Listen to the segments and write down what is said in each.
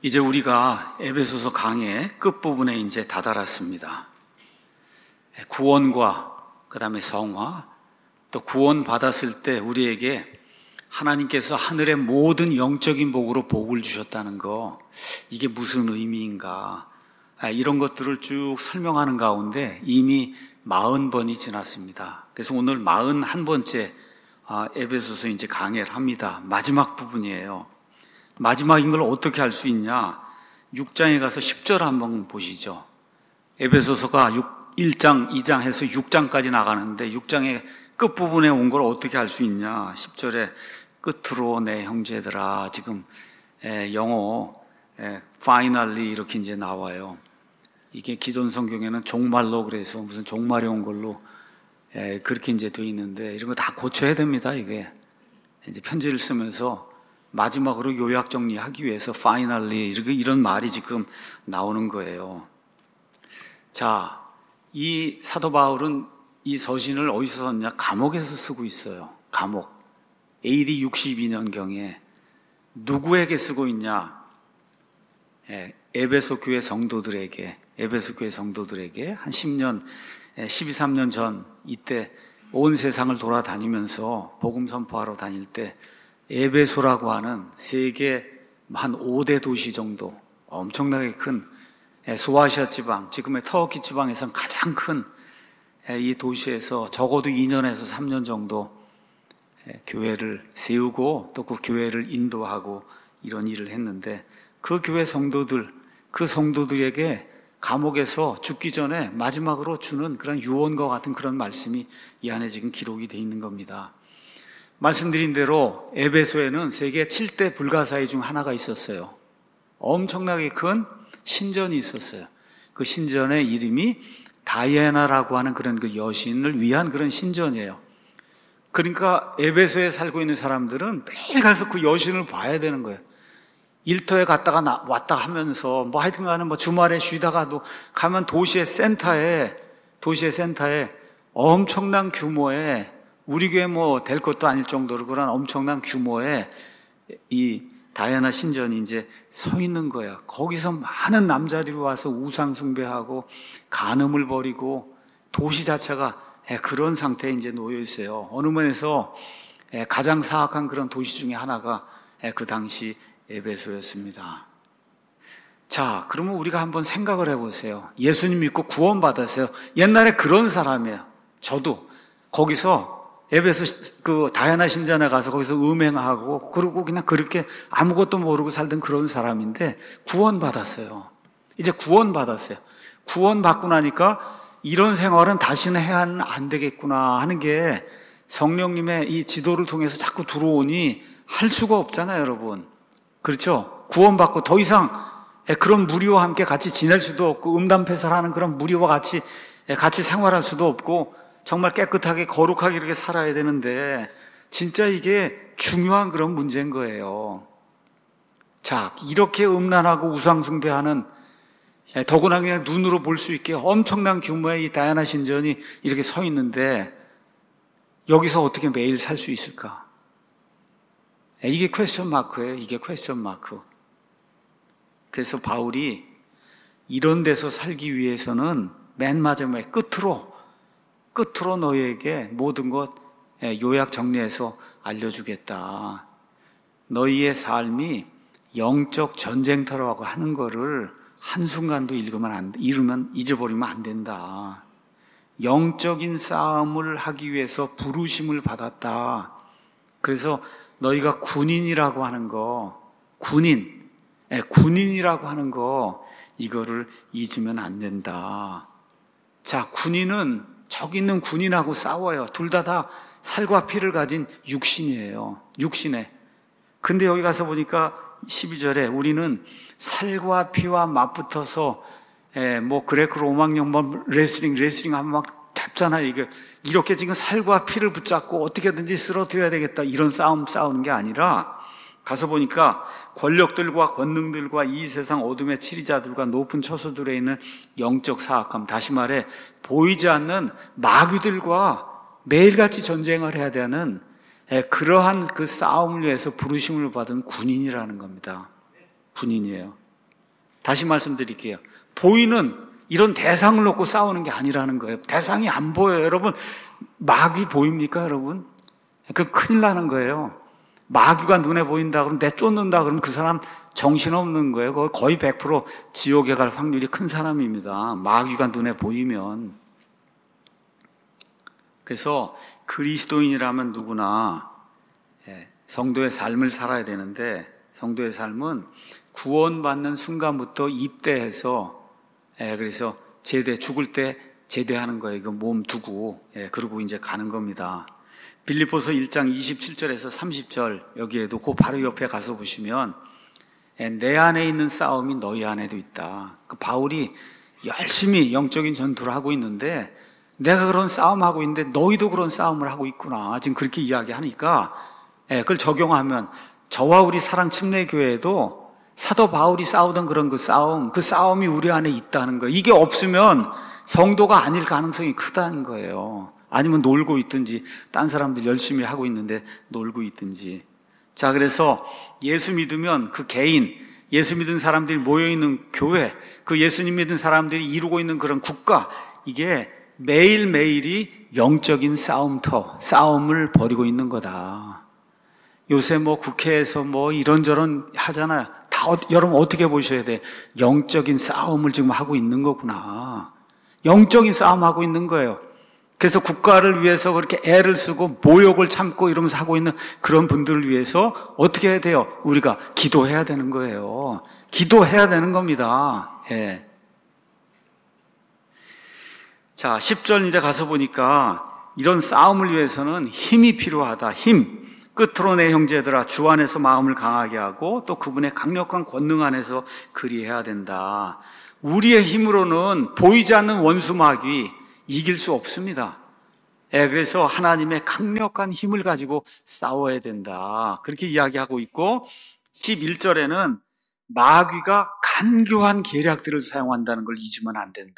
이제 우리가 에베소서 강의 끝부분에 이제 다다랐습니다. 구원과 그 다음에 성화, 또 구원 받았을 때 우리에게 하나님께서 하늘의 모든 영적인 복으로 복을 주셨다는 거, 이게 무슨 의미인가, 이런 것들을 쭉 설명하는 가운데 이미 40번이 지났습니다. 그래서 오늘 41번째 에베소서 이제 강의를 합니다. 마지막 부분이에요. 마지막인 걸 어떻게 알 수 있냐? 6장에 가서 10절 한번 보시죠. 에베소서가 1장, 2장 해서 6장까지 나가는데 6장의 끝부분에 온 걸 어떻게 알 수 있냐? 10절에 끝으로 내 형제들아, 지금 영어 finally 이렇게 이제 나와요. 이게 기존 성경에는 종말로, 그래서 무슨 종말이 온 걸로 그렇게 이제 돼 있는데, 이런 거 다 고쳐야 됩니다. 이게 이제 편지를 쓰면서 마지막으로 요약 정리하기 위해서 finally 이런 말이 지금 나오는 거예요. 자, 이 사도 바울은 이 서신을 어디서 썼냐? 감옥에서 쓰고 있어요. 감옥. AD 62년경에 누구에게 쓰고 있냐? 에베소 교회 성도들에게 한 10년, 13년 전, 이때 온 세상을 돌아다니면서 복음 선포하러 다닐 때 에베소라고 하는 세계 한 5대 도시 정도, 엄청나게 큰 소아시아 지방, 지금의 터키 지방에서는 가장 큰 이 도시에서 적어도 2년에서 3년 정도 교회를 세우고 또 그 교회를 인도하고 이런 일을 했는데, 그 교회 성도들, 그 성도들에게 감옥에서 죽기 전에 마지막으로 주는 그런 유언과 같은 그런 말씀이 이 안에 지금 기록이 되어 있는 겁니다. 말씀드린 대로 에베소에는 세계 7대 불가사의 중 하나가 있었어요. 엄청나게 큰 신전이 있었어요. 그 신전의 이름이 다이애나라고 하는 그런 그 여신을 위한 그런 신전이에요. 그러니까 에베소에 살고 있는 사람들은 매일 가서 그 여신을 봐야 되는 거예요. 일터에 갔다가 왔다 하면서 하여튼 간에 주말에 쉬다가도 가면 도시의 센터에 엄청난 규모의, 우리 교회 될 것도 아닐 정도로 그런 엄청난 규모의 이 다이애나 신전이 이제 서 있는 거야. 거기서 많은 남자들이 와서 우상 숭배하고 간음을 벌이고 도시 자체가 그런 상태에 이제 놓여 있어요. 어느 면에서 가장 사악한 그런 도시 중에 하나가 그 당시 에베소였습니다. 자, 그러면 우리가 한번 생각을 해보세요. 예수님 믿고 구원받았어요. 옛날에 그런 사람이에요. 저도 거기서 에베소 그 다이애나 신전에 가서 거기서 음행하고 그러고 그냥 그렇게 아무것도 모르고 살던 그런 사람인데 구원받았어요. 이제 구원받았어요. 구원받고 나니까 이런 생활은 다시는 해야는 안 되겠구나 하는 게 성령님의 이 지도를 통해서 자꾸 들어오니 할 수가 없잖아요, 여러분. 그렇죠? 구원받고 더 이상 그런 무리와 함께 같이 지낼 수도 없고, 음담패설하는 그런 무리와 같이 생활할 수도 없고, 정말 깨끗하게 거룩하게 이렇게 살아야 되는데, 진짜 이게 중요한 그런 문제인 거예요. 자, 이렇게 음란하고 우상숭배하는, 더구나 그냥 눈으로 볼 수 있게 엄청난 규모의 이 다이애나 신전이 이렇게 서 있는데, 여기서 어떻게 매일 살 수 있을까? 이게 퀘스천 마크예요. 이게 퀘스천 마크. 그래서 바울이 이런 데서 살기 위해서는 맨 마지막에 끝으로 너희에게 모든 것 요약 정리해서 알려주겠다. 너희의 삶이 영적 전쟁터라고 하는 거를 한순간도 잊어버리면 안 된다. 영적인 싸움을 하기 위해서 부르심을 받았다. 그래서 너희가 군인이라고 하는 거, 군인이라고 하는 거, 이거를 잊으면 안 된다. 자, 군인은 저기 있는 군인하고 싸워요. 둘 다 살과 피를 가진 육신이에요. 육신에. 근데 여기 가서 보니까 12절에 우리는 살과 피와 맞붙어서 그레코 로망형 레슬링 하면 막 잡잖아요. 이렇게 지금 살과 피를 붙잡고 어떻게든지 쓰러뜨려야 되겠다, 이런 싸우는 게 아니라, 가서 보니까 권력들과 권능들과 이 세상 어둠의 치리자들과 높은 처소들에 있는 영적 사악함, 다시 말해 보이지 않는 마귀들과 매일같이 전쟁을 해야 되는 그러한 그 싸움을 위해서 부르심을 받은 군인이라는 겁니다. 군인이에요. 다시 말씀드릴게요. 보이는 이런 대상을 놓고 싸우는 게 아니라는 거예요. 대상이 안 보여요. 여러분, 마귀 보입니까, 여러분? 그 큰일 나는 거예요. 마귀가 눈에 보인다 그러면 내쫓는다 그러면 그 사람 정신없는 거예요. 거의 100% 지옥에 갈 확률이 큰 사람입니다. 마귀가 눈에 보이면. 그래서 그리스도인이라면 누구나 성도의 삶을 살아야 되는데, 성도의 삶은 구원받는 순간부터 입대해서, 그래서 죽을 때 제대하는 거예요. 그 몸 두고, 그러고 이제 가는 겁니다. 빌립보서 1장 27절에서 30절, 여기에도 그 바로 옆에 가서 보시면, 내 안에 있는 싸움이 너희 안에도 있다. 그 바울이 열심히 영적인 전투를 하고 있는데, 내가 그런 싸움하고 있는데 너희도 그런 싸움을 하고 있구나. 지금 그렇게 이야기하니까, 그걸 적용하면 저와 우리 사랑침례교회에도 사도 바울이 싸우던 그런 그 싸움이 우리 안에 있다는 거예요. 이게 없으면 성도가 아닐 가능성이 크다는 거예요. 아니면 놀고 있든지, 딴 사람들 열심히 하고 있는데 놀고 있든지. 자, 그래서 예수 믿으면 그 개인, 예수 믿은 사람들이 모여있는 교회, 그 예수님 믿은 사람들이 이루고 있는 그런 국가, 이게 매일매일이 영적인 싸움을 벌이고 있는 거다. 요새 국회에서 이런저런 하잖아요. 여러분 어떻게 보셔야 돼? 영적인 싸움을 지금 하고 있는 거구나. 영적인 싸움하고 있는 거예요. 그래서 국가를 위해서 그렇게 애를 쓰고 모욕을 참고 이러면서 하고 있는 그런 분들을 위해서 어떻게 해야 돼요? 우리가 기도해야 되는 거예요. 기도해야 되는 겁니다. 예. 자, 10절 이제 가서 보니까 이런 싸움을 위해서는 힘이 필요하다. 힘. 끝으로 내 형제들아, 주 안에서 마음을 강하게 하고 또 그분의 강력한 권능 안에서 그리해야 된다. 우리의 힘으로는 보이지 않는 원수 마귀 이길 수 없습니다. 그래서 하나님의 강력한 힘을 가지고 싸워야 된다. 그렇게 이야기하고 있고, 11절에는 마귀가 간교한 계략들을 사용한다는 걸 잊으면 안 된다.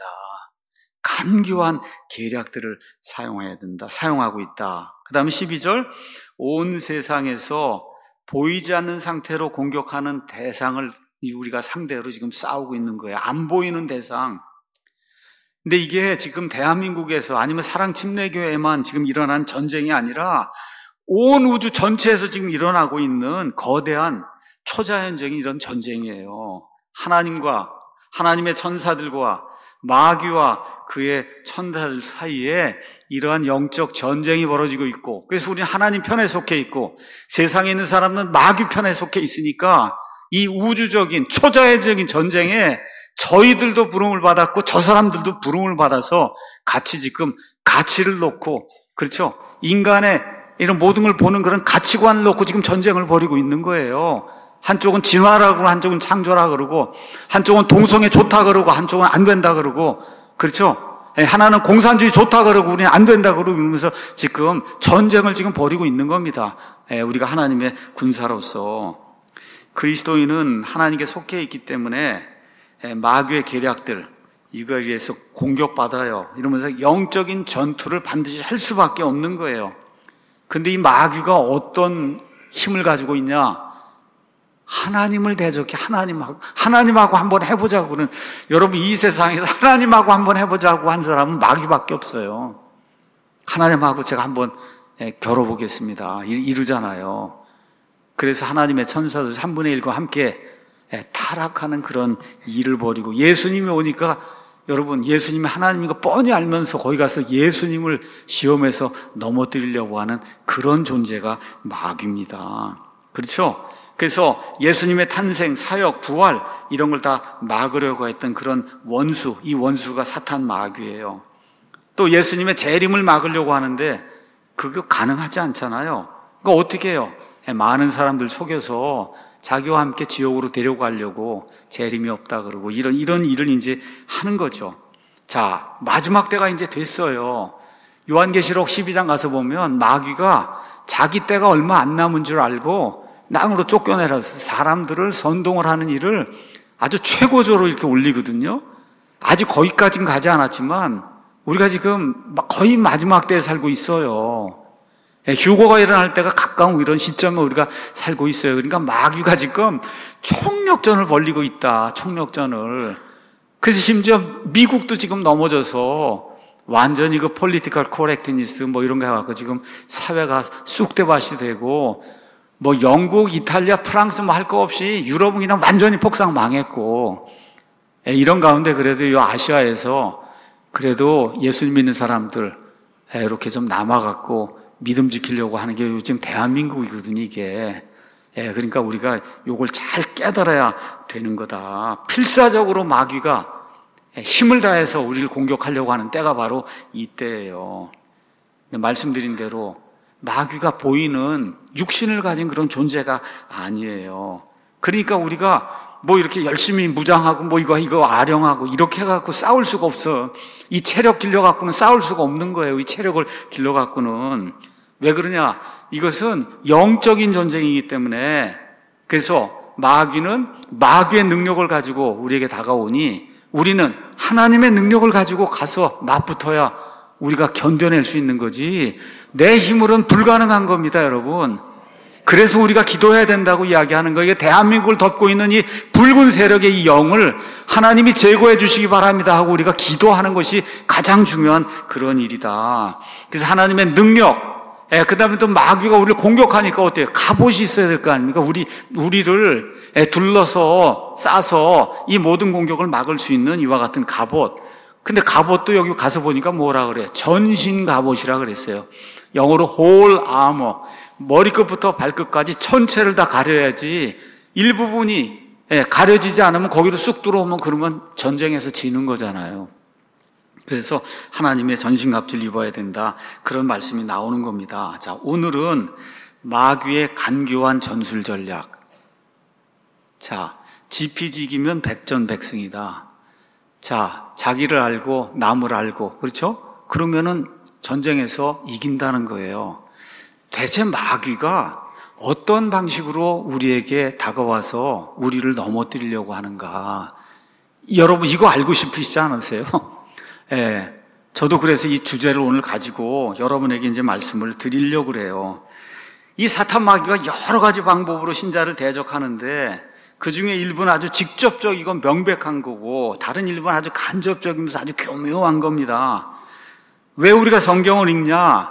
간교한 계략들을 사용해야 된다. 사용하고 있다. 그 다음에 12절, 온 세상에서 보이지 않는 상태로 공격하는 대상을 우리가 상대로 지금 싸우고 있는 거예요. 안 보이는 대상. 근데 이게 지금 대한민국에서 아니면 사랑침례교회에만 지금 일어난 전쟁이 아니라 온 우주 전체에서 지금 일어나고 있는 거대한 초자연적인 이런 전쟁이에요. 하나님과 하나님의 천사들과 마귀와 그의 천사들 사이에 이러한 영적 전쟁이 벌어지고 있고, 그래서 우리는 하나님 편에 속해 있고 세상에 있는 사람은 마귀 편에 속해 있으니까 이 우주적인 초자연적인 전쟁에 저희들도 부름을 받았고 저 사람들도 부름을 받아서 같이 지금 가치를 놓고, 그렇죠? 인간의 이런 모든 걸 보는 그런 가치관을 놓고 지금 전쟁을 벌이고 있는 거예요. 한쪽은 진화라고 그러고 한쪽은 창조라 그러고 한쪽은 동성애 좋다 그러고 한쪽은 안 된다 그러고, 그렇죠? 하나는 공산주의 좋다 그러고 우리는 안 된다 그러고 이러면서 지금 전쟁을 지금 벌이고 있는 겁니다. 우리가 하나님의 군사로서. 그리스도인은 하나님께 속해 있기 때문에 마귀의 계략들, 이거에 의해서 공격받아요. 이러면서 영적인 전투를 반드시 할 수밖에 없는 거예요. 근데 이 마귀가 어떤 힘을 가지고 있냐? 하나님을 대적해. 하나님하고 한번 해보자고 그러는, 여러분 이 세상에서 하나님하고 한번 해보자고 한 사람은 마귀밖에 없어요. 하나님하고 제가 한번 겨뤄보겠습니다 이러잖아요. 그래서 하나님의 천사들 3분의 1과 함께 타락하는 그런 일을 벌이고, 예수님이 오니까 여러분 예수님이 하나님인 거 뻔히 알면서 거기 가서 예수님을 시험해서 넘어뜨리려고 하는 그런 존재가 마귀입니다. 그렇죠? 그래서 예수님의 탄생, 사역, 부활 이런 걸 다 막으려고 했던 그런 원수, 이 원수가 사탄 마귀예요. 또 예수님의 재림을 막으려고 하는데 그거 가능하지 않잖아요. 그거 어떻게 해요? 많은 사람들 속여서 자기와 함께 지옥으로 데려가려고 재림이 없다 그러고 이런 일을 이제 하는 거죠. 자, 마지막 때가 이제 됐어요. 요한계시록 12장 가서 보면 마귀가 자기 때가 얼마 안 남은 줄 알고 땅으로 쫓겨내라서 사람들을 선동을 하는 일을 아주 최고조로 이렇게 올리거든요. 아직 거기까지는 가지 않았지만 우리가 지금 거의 마지막 때에 살고 있어요. 휴거가 일어날 때가 가까운 이런 시점에 우리가 살고 있어요. 그러니까 마귀가 지금 총력전을 벌이고 있다. 총력전을. 그래서 심지어 미국도 지금 넘어져서 완전히 그 폴리티컬 코렉트니스 뭐 이런 거 해갖고 지금 사회가 쑥대밭이 되고 뭐 영국, 이탈리아, 프랑스 뭐 할 거 없이 유럽은 그냥 완전히 폭삭 망했고, 이런 가운데 그래도 이 아시아에서 그래도 예수 믿는 사람들 이렇게 좀 남아갖고 믿음 지키려고 하는 게 요즘 대한민국이거든요, 이게. 그러니까 우리가 요걸 잘 깨달아야 되는 거다. 필사적으로 마귀가 힘을 다해서 우리를 공격하려고 하는 때가 바로 이때예요. 말씀드린 대로 마귀가 보이는 육신을 가진 그런 존재가 아니에요. 그러니까 우리가 뭐 이렇게 열심히 무장하고 뭐 이거 아령하고 이렇게 해갖고 싸울 수가 없어. 이 체력 길러갖고는 싸울 수가 없는 거예요. 이 체력을 길러갖고는. 왜 그러냐? 이것은 영적인 전쟁이기 때문에. 그래서 마귀는 마귀의 능력을 가지고 우리에게 다가오니 우리는 하나님의 능력을 가지고 가서 맞붙어야 우리가 견뎌낼 수 있는 거지. 내 힘으로는 불가능한 겁니다, 여러분. 그래서 우리가 기도해야 된다고 이야기하는 거예요. 대한민국을 덮고 있는 이 붉은 세력의 이 영을 하나님이 제거해 주시기 바랍니다 하고 우리가 기도하는 것이 가장 중요한 그런 일이다. 그래서 하나님의 능력, 그 다음에 또 마귀가 우리를 공격하니까 어때요? 갑옷이 있어야 될 거 아닙니까? 우리를 둘러서 싸서 이 모든 공격을 막을 수 있는 이와 같은 갑옷. 근데 갑옷도 여기 가서 보니까 뭐라 그래요? 전신 갑옷이라 그랬어요. 영어로 whole armor. 머리끝부터 발끝까지 전체를 다 가려야지 일부분이 가려지지 않으면 거기로 쑥 들어오면 그러면 전쟁에서 지는 거잖아요. 그래서 하나님의 전신갑주를 입어야 된다. 그런 말씀이 나오는 겁니다. 자, 오늘은 마귀의 간교한 전술 전략. 자, 지피지기면 백전백승이다. 자, 자기를 알고 남을 알고, 그렇죠? 그러면은 전쟁에서 이긴다는 거예요. 대체 마귀가 어떤 방식으로 우리에게 다가와서 우리를 넘어뜨리려고 하는가? 여러분 이거 알고 싶으시지 않으세요? 저도 그래서 이 주제를 오늘 가지고 여러분에게 이제 말씀을 드리려고 그래요. 이 사탄 마귀가 여러 가지 방법으로 신자를 대적하는데 그 중에 일부는 아주 직접적이고 명백한 거고 다른 일부는 아주 간접적이면서 아주 교묘한 겁니다. 왜 우리가 성경을 읽냐?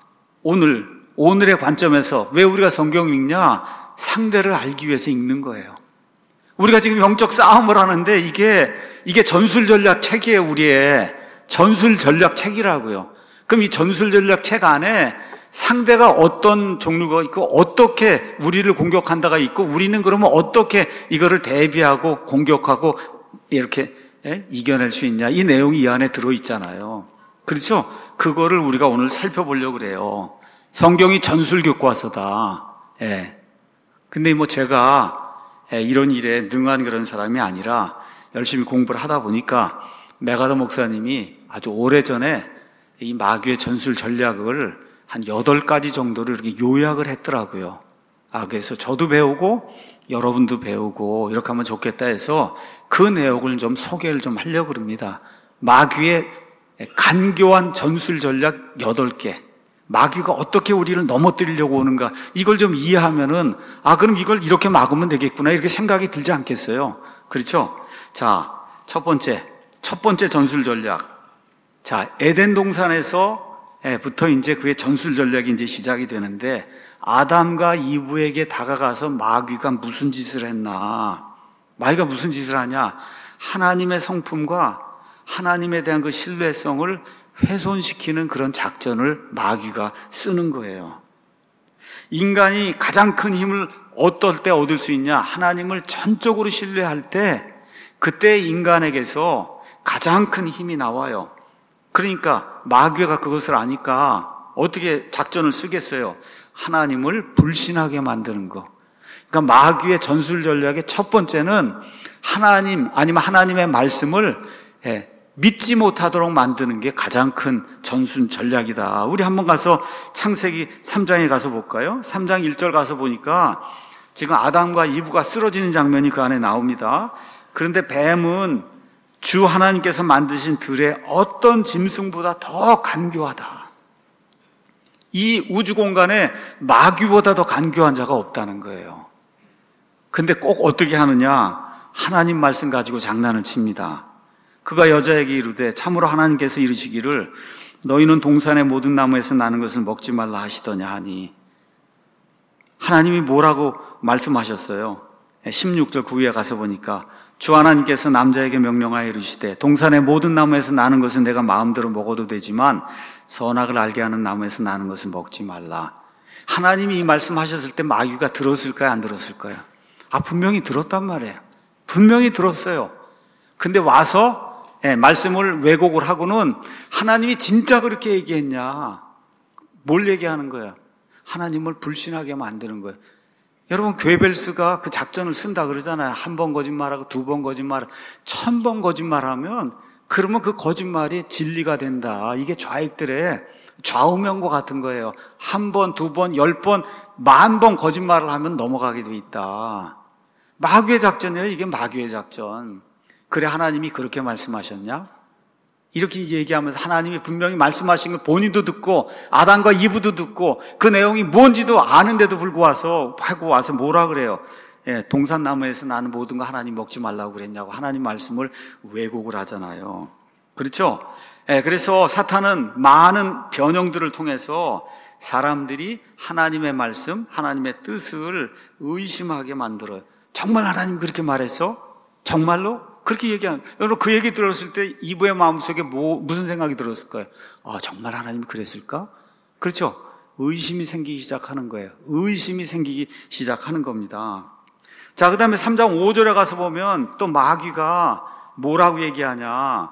오늘의 관점에서 왜 우리가 성경을 읽냐? 상대를 알기 위해서 읽는 거예요. 우리가 지금 영적 싸움을 하는데 이게 전술 전략 책이에요. 우리의 전술 전략 책이라고요. 그럼 이 전술 전략 책 안에 상대가 어떤 종류가 있고 어떻게 우리를 공격한다가 있고 우리는 그러면 어떻게 이거를 대비하고 공격하고 이렇게 이겨낼 수 있냐? 이 내용이 이 안에 들어있잖아요. 그렇죠? 그거를 우리가 오늘 살펴보려고 그래요. 성경이 전술 교과서다. 근데 뭐 제가 이런 일에 능한 그런 사람이 아니라 열심히 공부를 하다 보니까 메가더 목사님이 아주 오래전에 이 마귀의 전술 전략을 한 8가지 정도로 이렇게 요약을 했더라고요. 그래서 저도 배우고 여러분도 배우고 이렇게 하면 좋겠다 해서 그 내용을 좀 소개를 좀 하려고 합니다. 마귀의 간교한 전술 전략 8개. 마귀가 어떻게 우리를 넘어뜨리려고 오는가 이걸 좀 이해하면은 그럼 이걸 이렇게 막으면 되겠구나 이렇게 생각이 들지 않겠어요? 그렇죠? 자, 첫 번째 전술 전략. 자, 에덴 동산에서부터 이제 그의 전술 전략이 이제 시작이 되는데 아담과 이브에게 다가가서 마귀가 무슨 짓을 했나? 마귀가 무슨 짓을 하냐? 하나님의 성품과 하나님에 대한 그 신뢰성을 훼손시키는 그런 작전을 마귀가 쓰는 거예요. 인간이 가장 큰 힘을 어떨 때 얻을 수 있냐? 하나님을 전적으로 신뢰할 때 그때 인간에게서 가장 큰 힘이 나와요. 그러니까 마귀가 그것을 아니까 어떻게 작전을 쓰겠어요? 하나님을 불신하게 만드는 거. 그러니까 마귀의 전술 전략의 첫 번째는 하나님 아니면 하나님의 말씀을 믿지 못하도록 만드는 게 가장 큰 전술 전략이다. 우리 한번 가서 창세기 3장에 가서 볼까요? 3장 1절 가서 보니까 지금 아담과 이브가 쓰러지는 장면이 그 안에 나옵니다. 그런데 뱀은 주 하나님께서 만드신 들의 어떤 짐승보다 더 간교하다. 이 우주 공간에 마귀보다 더 간교한 자가 없다는 거예요. 근데 꼭 어떻게 하느냐? 하나님 말씀 가지고 장난을 칩니다. 그가 여자에게 이르되 참으로 하나님께서 이르시기를 너희는 동산의 모든 나무에서 나는 것을 먹지 말라 하시더냐 하니, 하나님이 뭐라고 말씀하셨어요? 16절 9위에 가서 보니까 주 하나님께서 남자에게 명령하여 이르시되 동산의 모든 나무에서 나는 것은 내가 마음대로 먹어도 되지만 선악을 알게 하는 나무에서 나는 것을 먹지 말라. 하나님이 이 말씀하셨을 때 마귀가 들었을까요? 안 들었을까요? 분명히 들었단 말이에요. 분명히 들었어요. 근데 와서 말씀을 왜곡을 하고는 하나님이 진짜 그렇게 얘기했냐? 뭘 얘기하는 거야? 하나님을 불신하게 만드는 거예요. 여러분, 괴벨스가 그 작전을 쓴다 그러잖아요. 한 번 거짓말하고 두 번 거짓말하고 1000번 거짓말하면 그러면 그 거짓말이 진리가 된다. 이게 좌익들의 좌우명과 같은 거예요. 한 번, 두 번, 10번, 10,000번 거짓말을 하면 넘어가게 돼 있다. 마귀의 작전이에요. 이게 마귀의 작전. 그래, 하나님이 그렇게 말씀하셨냐? 이렇게 얘기하면서 하나님이 분명히 말씀하신 걸 본인도 듣고 아담과 이브도 듣고 그 내용이 뭔지도 아는데도 불구하고 와서 뭐라 그래요? 동산나무에서 나는 모든 거 하나님 먹지 말라고 그랬냐고 하나님 말씀을 왜곡을 하잖아요. 그렇죠? 그래서 사탄은 많은 변형들을 통해서 사람들이 하나님의 말씀, 하나님의 뜻을 의심하게 만들어요. 정말 하나님 그렇게 말했어? 정말로? 그렇게 얘기하는, 여러분 그 얘기 들었을 때 이브의 마음속에 무슨 생각이 들었을까요? 정말 하나님이 그랬을까? 그렇죠? 의심이 생기기 시작하는 거예요. 의심이 생기기 시작하는 겁니다. 자, 그 다음에 3장 5절에 가서 보면 또 마귀가 뭐라고 얘기하냐?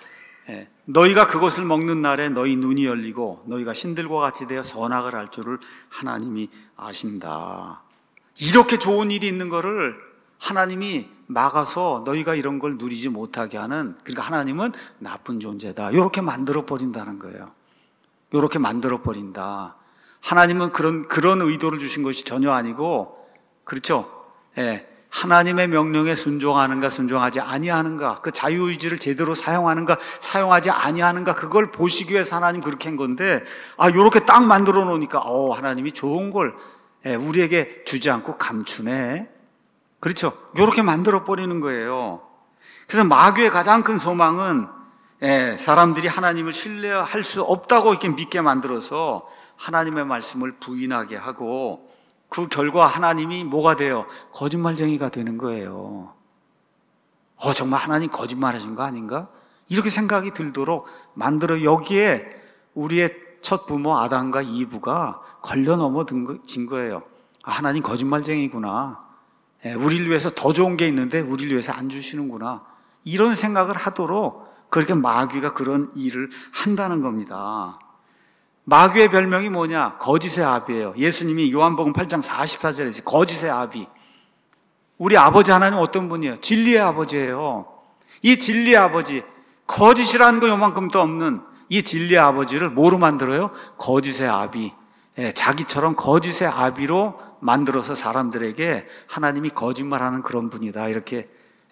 너희가 그것을 먹는 날에 너희 눈이 열리고 너희가 신들과 같이 되어 선악을 알 줄을 하나님이 아신다. 이렇게 좋은 일이 있는 거를 하나님이 막아서 너희가 이런 걸 누리지 못하게 하는, 그러니까 하나님은 나쁜 존재다. 이렇게 만들어 버린다는 거예요. 이렇게 만들어 버린다. 하나님은 그런 의도를 주신 것이 전혀 아니고, 그렇죠? 하나님의 명령에 순종하는가 순종하지 아니하는가, 그 자유의지를 제대로 사용하는가 사용하지 아니하는가, 그걸 보시기 위해서 하나님 그렇게 한 건데, 이렇게 딱 만들어 놓으니까 하나님이 좋은 걸 우리에게 주지 않고 감추네. 그렇죠? 이렇게 만들어 버리는 거예요. 그래서 마귀의 가장 큰 소망은 사람들이 하나님을 신뢰할 수 없다고 이렇게 믿게 만들어서 하나님의 말씀을 부인하게 하고, 그 결과 하나님이 뭐가 돼요? 거짓말쟁이가 되는 거예요. 정말 하나님 거짓말하신 거 아닌가? 이렇게 생각이 들도록 만들어, 여기에 우리의 첫 부모 아담과 이브가 걸려 넘어진 거예요. 하나님 거짓말쟁이구나. 우리를 위해서 더 좋은 게 있는데 우리를 위해서 안 주시는구나. 이런 생각을 하도록 그렇게 마귀가 그런 일을 한다는 겁니다. 마귀의 별명이 뭐냐? 거짓의 아비예요. 예수님이 요한복음 8장 44절에 거짓의 아비. 우리 아버지 하나님 어떤 분이에요? 진리의 아버지예요. 이 진리의 아버지, 거짓이라는 거 요만큼도 없는 이 진리의 아버지를 뭐로 만들어요? 거짓의 아비. 자기처럼 거짓의 아비로 만들어서 사람들에게 하나님이 거짓말하는 그런 분이다, 이렇게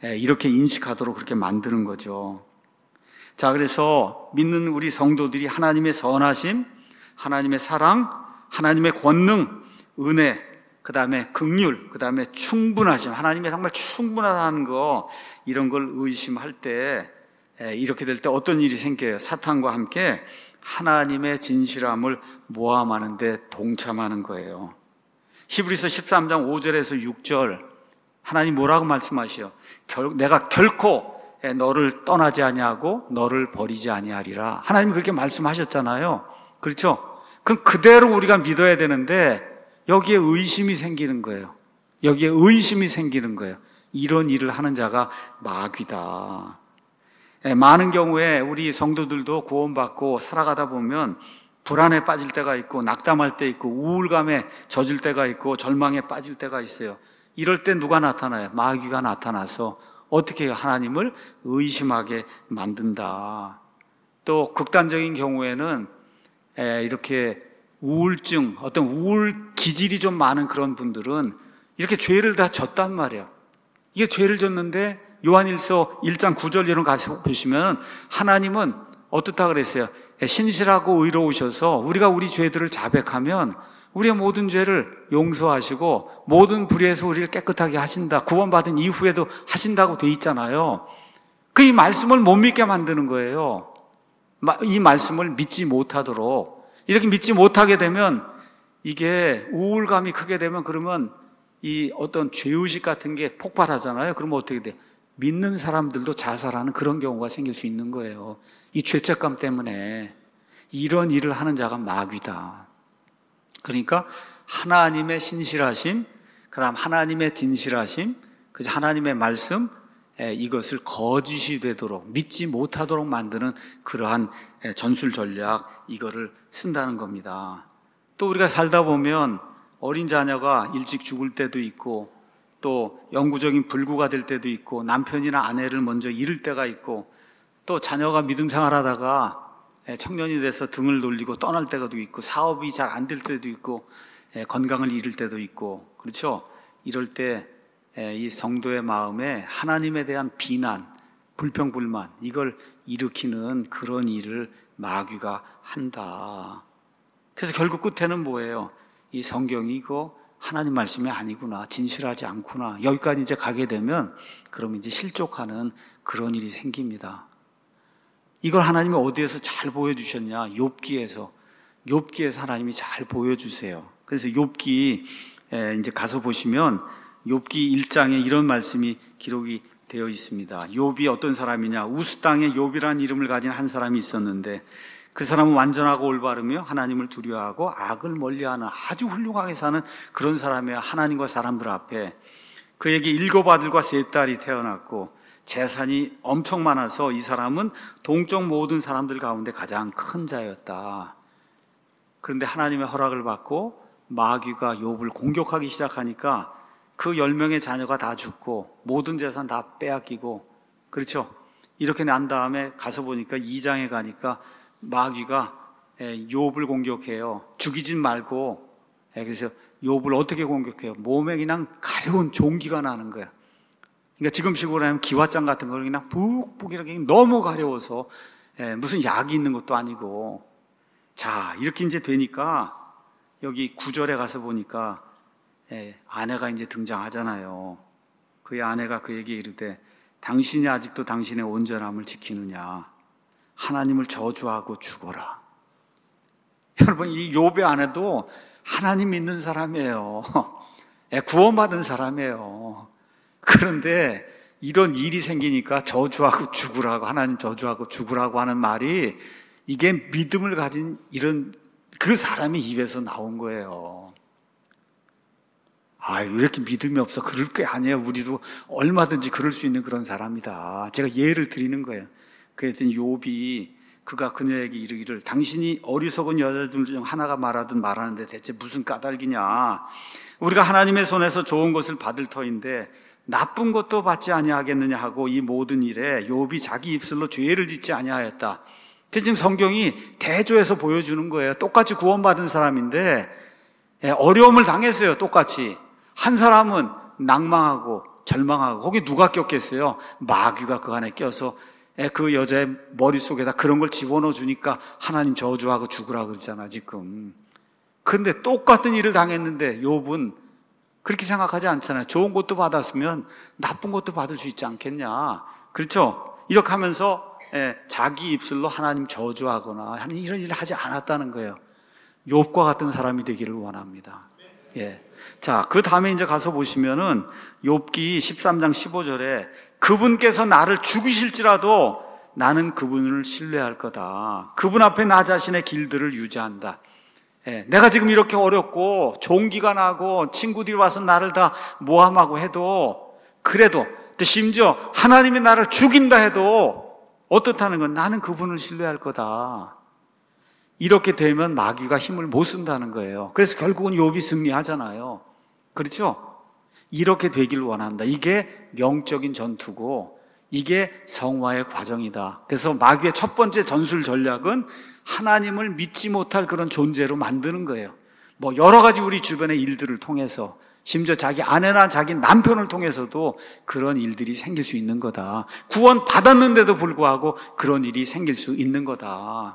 인식하도록 그렇게 만드는 거죠. 자, 그래서 믿는 우리 성도들이 하나님의 선하심, 하나님의 사랑, 하나님의 권능, 은혜, 그 다음에 긍휼, 그 다음에 충분하심, 하나님의 정말 충분하다는 거, 이런 걸 의심할 때, 이렇게 될 때 어떤 일이 생겨요? 사탄과 함께 하나님의 진실함을 모함하는 데 동참하는 거예요. 히브리서 13장 5절에서 6절, 하나님 뭐라고 말씀하시요? 내가 결코 너를 떠나지 아니하고 너를 버리지 아니하리라. 하나님이 그렇게 말씀하셨잖아요. 그렇죠? 그럼 그대로 우리가 믿어야 되는데 여기에 의심이 생기는 거예요. 여기에 의심이 생기는 거예요. 이런 일을 하는 자가 마귀다. 많은 경우에 우리 성도들도 구원받고 살아가다 보면 불안에 빠질 때가 있고, 낙담할 때 있고, 우울감에 젖을 때가 있고, 절망에 빠질 때가 있어요. 이럴 때 누가 나타나요? 마귀가 나타나서 어떻게 해요? 하나님을 의심하게 만든다. 또 극단적인 경우에는 이렇게 우울증, 어떤 우울 기질이 좀 많은 그런 분들은 이렇게 죄를 다 졌단 말이에요. 이게 죄를 졌는데 요한일서 1장 9절 이런 거 가서 보시면 하나님은 어떻다 그랬어요? 신실하고 의로우셔서 우리가 우리 죄들을 자백하면 우리의 모든 죄를 용서하시고 모든 불의에서 우리를 깨끗하게 하신다. 구원받은 이후에도 하신다고 돼 있잖아요. 이 말씀을 못 믿게 만드는 거예요. 이 말씀을 믿지 못하도록. 이렇게 믿지 못하게 되면 이게 우울감이 크게 되면 그러면 이 어떤 죄의식 같은 게 폭발하잖아요. 그러면 어떻게 돼? 믿는 사람들도 자살하는 그런 경우가 생길 수 있는 거예요. 이 죄책감 때문에. 이런 일을 하는 자가 마귀다. 그러니까 하나님의 신실하심, 그 다음 하나님의 진실하심, 그래서 하나님의 말씀, 이것을 거짓이 되도록 믿지 못하도록 만드는 그러한 전술 전략, 이거를 쓴다는 겁니다. 또 우리가 살다 보면 어린 자녀가 일찍 죽을 때도 있고 또 영구적인 불구가 될 때도 있고 남편이나 아내를 먼저 잃을 때가 있고 또 자녀가 믿음 생활하다가 청년이 돼서 등을 돌리고 떠날 때도 있고 사업이 잘 안 될 때도 있고 건강을 잃을 때도 있고 그렇죠? 이럴 때 이 성도의 마음에 하나님에 대한 비난, 불평불만 이걸 일으키는 그런 일을 마귀가 한다. 그래서 결국 끝에는 뭐예요? 이 성경이 이거 하나님 말씀이 아니구나, 진실하지 않구나, 여기까지 이제 가게 되면 그럼 이제 실족하는 그런 일이 생깁니다. 이걸 하나님이 어디에서 잘 보여주셨냐? 욥기에서 하나님이 잘 보여주세요. 그래서 욥기 이제 가서 보시면 욥기 1장에 이런 말씀이 기록이 되어 있습니다. 욥이 어떤 사람이냐? 우스 땅에 욥이라는 이름을 가진 한 사람이 있었는데 그 사람은 완전하고 올바르며 하나님을 두려워하고 악을 멀리하는 아주 훌륭하게 사는 그런 사람이야. 하나님과 사람들 앞에 그에게 7 아들과 3 딸이 태어났고 재산이 엄청 많아서 이 사람은 동쪽 모든 사람들 가운데 가장 큰 자였다. 그런데 하나님의 허락을 받고 마귀가 욥을 공격하기 시작하니까 그 10명의 자녀가 다 죽고 모든 재산 다 빼앗기고 그렇죠? 이렇게 난 다음에 가서 보니까 2장에 가니까 마귀가 욥을 공격해요. 죽이진 말고. 그래서 욥을 어떻게 공격해요? 몸에 그냥 가려운 종기가 나는 거야. 그러니까 지금식으로 하면 기와장 같은 걸 그냥 푹푹 이렇게 너무 가려워서 무슨 약이 있는 것도 아니고. 자, 이렇게 이제 되니까 여기 9절에 가서 보니까 아내가 이제 등장하잖아요. 그의 아내가 그에게 이르되 당신이 아직도 당신의 온전함을 지키느냐? 하나님을 저주하고 죽어라. 여러분, 이 욥의 아내도 하나님 믿는 사람이에요. 구원받은 사람이에요. 그런데 이런 일이 생기니까 저주하고 죽으라고, 하나님 저주하고 죽으라고 하는 말이 이게 믿음을 가진 이런 그 사람의 입에서 나온 거예요. 왜 이렇게 믿음이 없어? 그럴 게 아니에요. 우리도 얼마든지 그럴 수 있는 그런 사람이다. 제가 예를 드리는 거예요. 그랬더니 욥이 그가 그녀에게 이르기를 당신이 어리석은 여자들 중 하나가 말하든 말하는데 대체 무슨 까닭이냐? 우리가 하나님의 손에서 좋은 것을 받을 터인데 나쁜 것도 받지 아니하겠느냐 하고 이 모든 일에 욥이 자기 입술로 죄를 짓지 아니하였다. 그래서 지금 성경이 대조해서 보여주는 거예요. 똑같이 구원받은 사람인데 어려움을 당했어요. 똑같이. 한 사람은 낭망하고 절망하고 거기 누가 꼈겠어요? 마귀가 그 안에 껴서 그 여자의 머릿속에다 그런 걸 집어넣어 주니까 하나님 저주하고 죽으라 그러잖아 지금. 그런데 똑같은 일을 당했는데 욥은 그렇게 생각하지 않잖아요. 좋은 것도 받았으면 나쁜 것도 받을 수 있지 않겠냐. 그렇죠? 이렇게 하면서 자기 입술로 하나님 저주하거나 이런 일을 하지 않았다는 거예요. 욥과 같은 사람이 되기를 원합니다. 자, 그 다음에 이제 가서 보시면은 욥기 13장 15절에 그분께서 나를 죽이실지라도 나는 그분을 신뢰할 거다. 그분 앞에 나 자신의 길들을 유지한다. 내가 지금 이렇게 어렵고 종기가 나고 친구들이 와서 나를 다 모함하고 해도 그래도 또 심지어 하나님이 나를 죽인다 해도 어떻다는 건 나는 그분을 신뢰할 거다. 이렇게 되면 마귀가 힘을 못 쓴다는 거예요. 그래서 결국은 욥이 승리하잖아요. 그렇죠? 이렇게 되길 원한다. 이게 영적인 전투고 이게 성화의 과정이다. 그래서 마귀의 첫 번째 전술 전략은 하나님을 믿지 못할 그런 존재로 만드는 거예요. 여러 가지 우리 주변의 일들을 통해서 심지어 자기 아내나 자기 남편을 통해서도 그런 일들이 생길 수 있는 거다. 구원 받았는데도 불구하고 그런 일이 생길 수 있는 거다.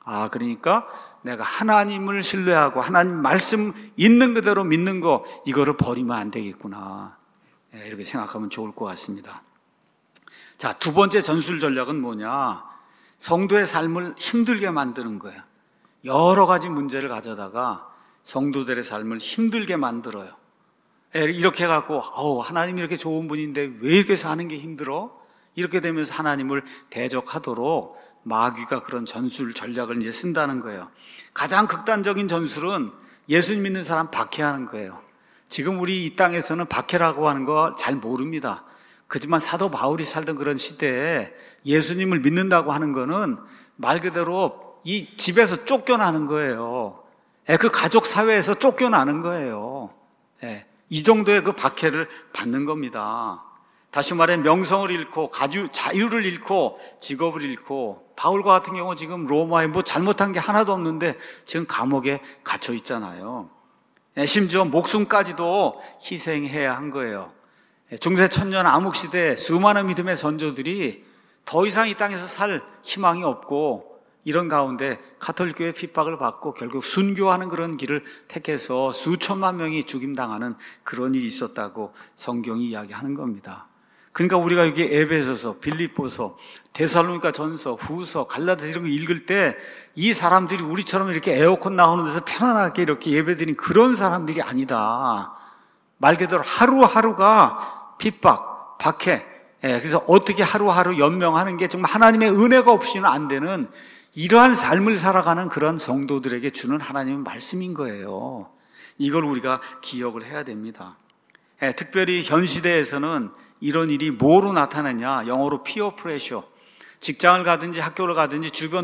그러니까 내가 하나님을 신뢰하고 하나님 말씀 있는 그대로 믿는 거, 이거를 버리면 안 되겠구나. 이렇게 생각하면 좋을 것 같습니다. 자, 두 번째 전술 전략은 뭐냐? 성도의 삶을 힘들게 만드는 거예요. 여러 가지 문제를 가져다가 성도들의 삶을 힘들게 만들어요. 이렇게 해갖고 하나님이 이렇게 좋은 분인데 왜 이렇게 사는 게 힘들어? 이렇게 되면서 하나님을 대적하도록 마귀가 그런 전술 전략을 이제 쓴다는 거예요. 가장 극단적인 전술은 예수님 믿는 사람 박해하는 거예요. 지금 우리 이 땅에서는 박해라고 하는 거 잘 모릅니다. 그렇지만 사도 바울이 살던 그런 시대에 예수님을 믿는다고 하는 거는 말 그대로 이 집에서 쫓겨나는 거예요. 그 가족 사회에서 쫓겨나는 거예요. 이 정도의 그 박해를 받는 겁니다. 다시 말해 명성을 잃고 자유를 잃고 직업을 잃고, 바울과 같은 경우 지금 로마에 뭐 잘못한 게 하나도 없는데 지금 감옥에 갇혀 있잖아요. 심지어 목숨까지도 희생해야 한 거예요. 중세 천년 암흑 시대에 수많은 믿음의 선조들이 더 이상 이 땅에서 살 희망이 없고, 이런 가운데 가톨릭교회 핍박을 받고 결국 순교하는 그런 길을 택해서 수천만 명이 죽임당하는 그런 일이 있었다고 성경이 이야기하는 겁니다. 그러니까 우리가 여기 에베소서, 빌립보서, 데살로니가 전서, 후서, 갈라디아 이런 거 읽을 때 이 사람들이 우리처럼 이렇게 에어컨 나오는 데서 편안하게 이렇게 예배드린 그런 사람들이 아니다. 말 그대로 하루하루가 핍박, 박해, 그래서 어떻게 하루하루 연명하는 게 정말 하나님의 은혜가 없이는 안 되는 이러한 삶을 살아가는 그런 성도들에게 주는 하나님의 말씀인 거예요. 이걸 우리가 기억을 해야 됩니다. 특별히 현 시대에서는 이런 일이 뭐로 나타나냐? 영어로 피어 프레셔. 직장을 가든지 학교를 가든지 주변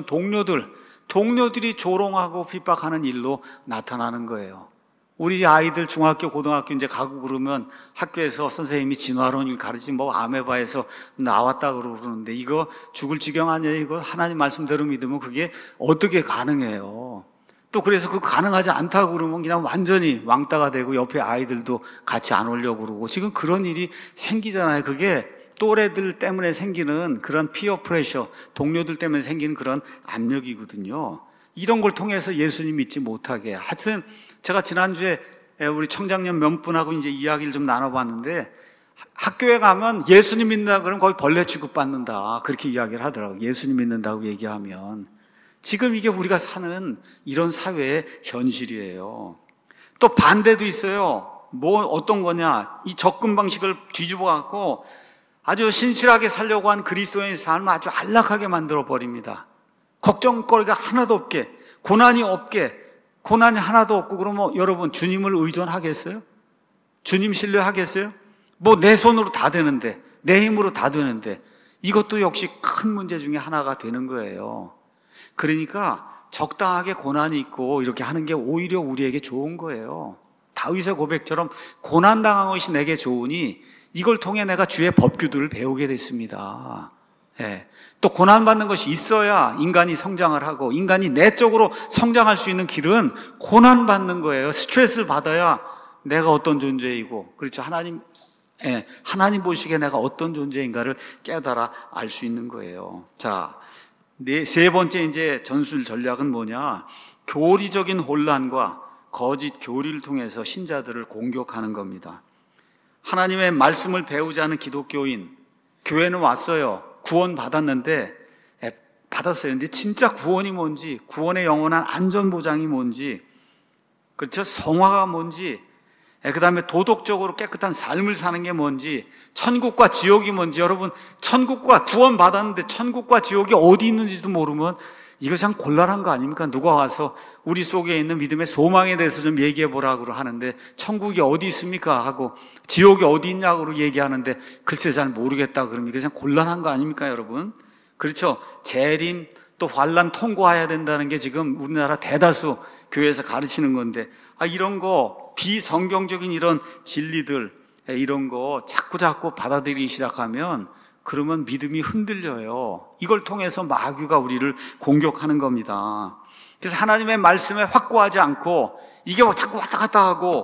동료들이 조롱하고 핍박하는 일로 나타나는 거예요. 우리 아이들 중학교, 고등학교 이제 가고 그러면 학교에서 선생님이 진화론을 가르치 아메바에서 나왔다 그러는데 이거 죽을 지경 아니에요? 이거 하나님 말씀대로 믿으면 그게 어떻게 가능해요? 또 그래서 그 가능하지 않다고 그러면 그냥 완전히 왕따가 되고 옆에 아이들도 같이 안 오려고 그러고 지금 그런 일이 생기잖아요. 그게 또래들 때문에 생기는 그런 피어 프레셔, 동료들 때문에 생기는 그런 압력이거든요. 이런 걸 통해서 예수님 믿지 못하게. 하여튼 제가 지난주에 우리 청장년 몇 분하고 이제 이야기를 좀 나눠봤는데, 학교에 가면 예수님 믿는다 그러면 거의 벌레 취급받는다, 그렇게 이야기를 하더라고요. 예수님 믿는다고 얘기하면. 지금 이게 우리가 사는 이런 사회의 현실이에요. 또 반대도 있어요. 어떤 거냐? 이 접근 방식을 뒤집어 갖고 아주 신실하게 살려고 한 그리스도인의 삶을 아주 안락하게 만들어 버립니다. 걱정거리가 하나도 없게, 고난이 하나도 없고, 그러면 여러분 주님을 의존하겠어요? 주님 신뢰하겠어요? 내 손으로 다 되는데, 내 힘으로 다 되는데, 이것도 역시 큰 문제 중에 하나가 되는 거예요. 그러니까 적당하게 고난이 있고 이렇게 하는 게 오히려 우리에게 좋은 거예요. 다윗의 고백처럼 고난당한 것이 내게 좋으니 이걸 통해 내가 주의 법규들을 배우게 됐습니다. 또 고난받는 것이 있어야 인간이 성장을 하고, 인간이 내적으로 성장할 수 있는 길은 고난받는 거예요. 스트레스를 받아야 내가 어떤 존재이고, 그렇죠. 하나님 보시기에 내가 어떤 존재인가를 깨달아 알 수 있는 거예요. 자, 세 번째 이제 전술 전략은 뭐냐? 교리적인 혼란과 거짓 교리를 통해서 신자들을 공격하는 겁니다. 하나님의 말씀을 배우지 않은 기독교인, 교회는 왔어요. 구원 받았어요. 근데 진짜 구원이 뭔지, 구원의 영원한 안전보장이 뭔지, 그렇죠? 성화가 뭔지, 그 다음에 도덕적으로 깨끗한 삶을 사는 게 뭔지, 천국과 지옥이 뭔지, 여러분, 구원 받았는데 천국과 지옥이 어디 있는지도 모르면 이거 참 곤란한 거 아닙니까? 누가 와서 우리 속에 있는 믿음의 소망에 대해서 좀 얘기해 보라고 하는데, 천국이 어디 있습니까? 하고 지옥이 어디 있냐고 얘기하는데 글쎄 잘 모르겠다 그러면 이거 참 곤란한 거 아닙니까, 여러분? 그렇죠? 재림 또 환난 통과해야 된다는 게 지금 우리나라 대다수 교회에서 가르치는 건데, 이런 거 비성경적인 이런 진리들, 이런 거 자꾸 받아들이기 시작하면 그러면 믿음이 흔들려요. 이걸 통해서 마귀가 우리를 공격하는 겁니다. 그래서 하나님의 말씀에 확고하지 않고 이게 자꾸 왔다 갔다 하고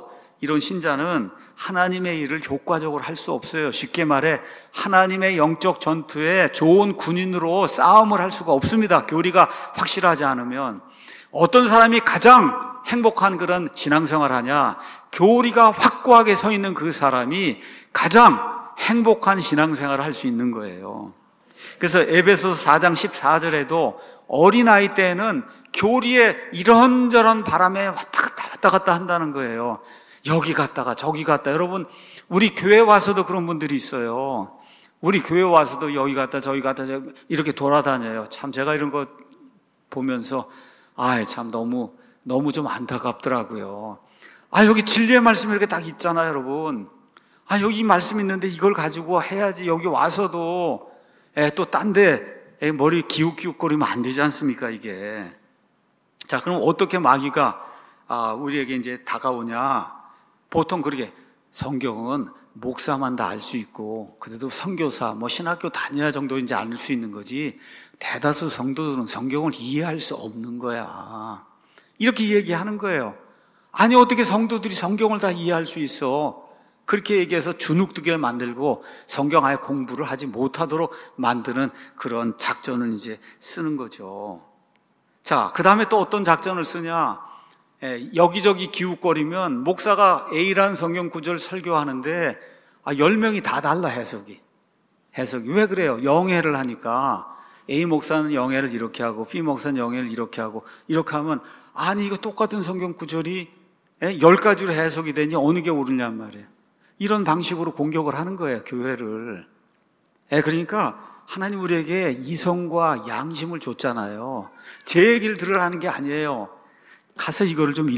이런 신자는 하나님의 일을 효과적으로 할 수 없어요. 쉽게 말해 하나님의 영적 전투에 좋은 군인으로 싸움을 할 수가 없습니다. 교리가 확실하지 않으면. 어떤 사람이 가장 행복한 그런 신앙생활을 하냐? 교리가 확고하게 서 있는 그 사람이 가장 행복한 신앙생활을 할 수 있는 거예요. 그래서 에베소서 4장 14절에도 어린아이 때에는 교리에 이런저런 바람에 왔다 갔다 한다는 거예요. 여기 갔다가 저기 갔다. 여러분, 우리 교회 와서도 그런 분들이 있어요. 우리 교회 와서도 여기 갔다 저기 갔다 이렇게 돌아다녀요. 참 제가 이런 거 보면서 참 너무 좀 안타깝더라고요. 여기 진리의 말씀이 이렇게 딱 있잖아요, 여러분. 여기 말씀 있는데 이걸 가지고 해야지. 여기 와서도 또 딴 데 머리 기웃기웃거리면 안 되지 않습니까, 이게. 자, 그럼 어떻게 마귀가 우리에게 이제 다가오냐? 보통 그렇게 성경은 목사만 다 알 수 있고, 그래도 선교사, 신학교 다녀야 정도 이제 알 수 있는 거지, 대다수 성도들은 성경을 이해할 수 없는 거야. 이렇게 얘기하는 거예요. 아니, 어떻게 성도들이 성경을 다 이해할 수 있어? 그렇게 얘기해서 주눅들게 만들고 성경 아예 공부를 하지 못하도록 만드는 그런 작전을 이제 쓰는 거죠. 자, 그 다음에 또 어떤 작전을 쓰냐? 여기저기 기웃거리면 목사가 A라는 성경 구절 설교하는데 10명이 다 달라, 해석이. 왜 그래요? 영해를 하니까 A 목사는 영해를 이렇게 하고 B 목사는 영해를 이렇게 하고, 이렇게 하면 아니 이거 똑같은 성경 구절이 10가지로 해석이 되니 어느 게 옳으냔 말이에요. 이런 방식으로 공격을 하는 거예요, 교회를. 그러니까 하나님 우리에게 이성과 양심을 줬잖아요. 제 얘기를 들으라는 게 아니에요. 가서 이거를 좀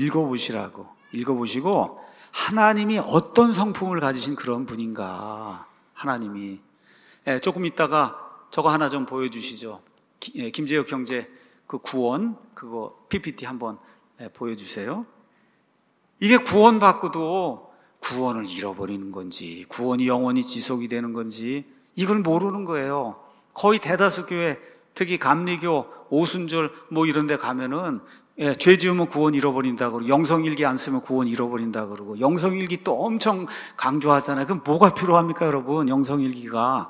읽어보시고 하나님이 어떤 성품을 가지신 그런 분인가, 하나님이. 조금 있다가 저거 하나 좀 보여주시죠. 김재혁 형제 그 구원, 그거 PPT 한번 보여주세요. 이게 구원 받고도 구원을 잃어버리는 건지, 구원이 영원히 지속이 되는 건지 이걸 모르는 거예요. 거의 대다수 교회, 특히 감리교, 오순절 이런 데 가면은 죄 지으면 구원 잃어버린다 그러고, 영성일기 안 쓰면 구원 잃어버린다 그러고, 영성일기 또 엄청 강조하잖아요. 그럼 뭐가 필요합니까, 여러분? 영성일기가.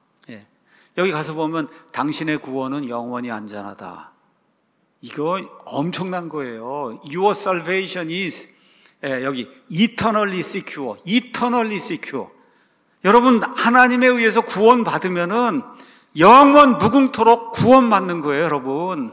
여기 가서 보면 당신의 구원은 영원히 안전하다. 이거 엄청난 거예요. Your salvation is 여기 eternally secure. 여러분, 하나님에 의해서 구원 받으면은 영원 무궁토록 구원 받는 거예요, 여러분.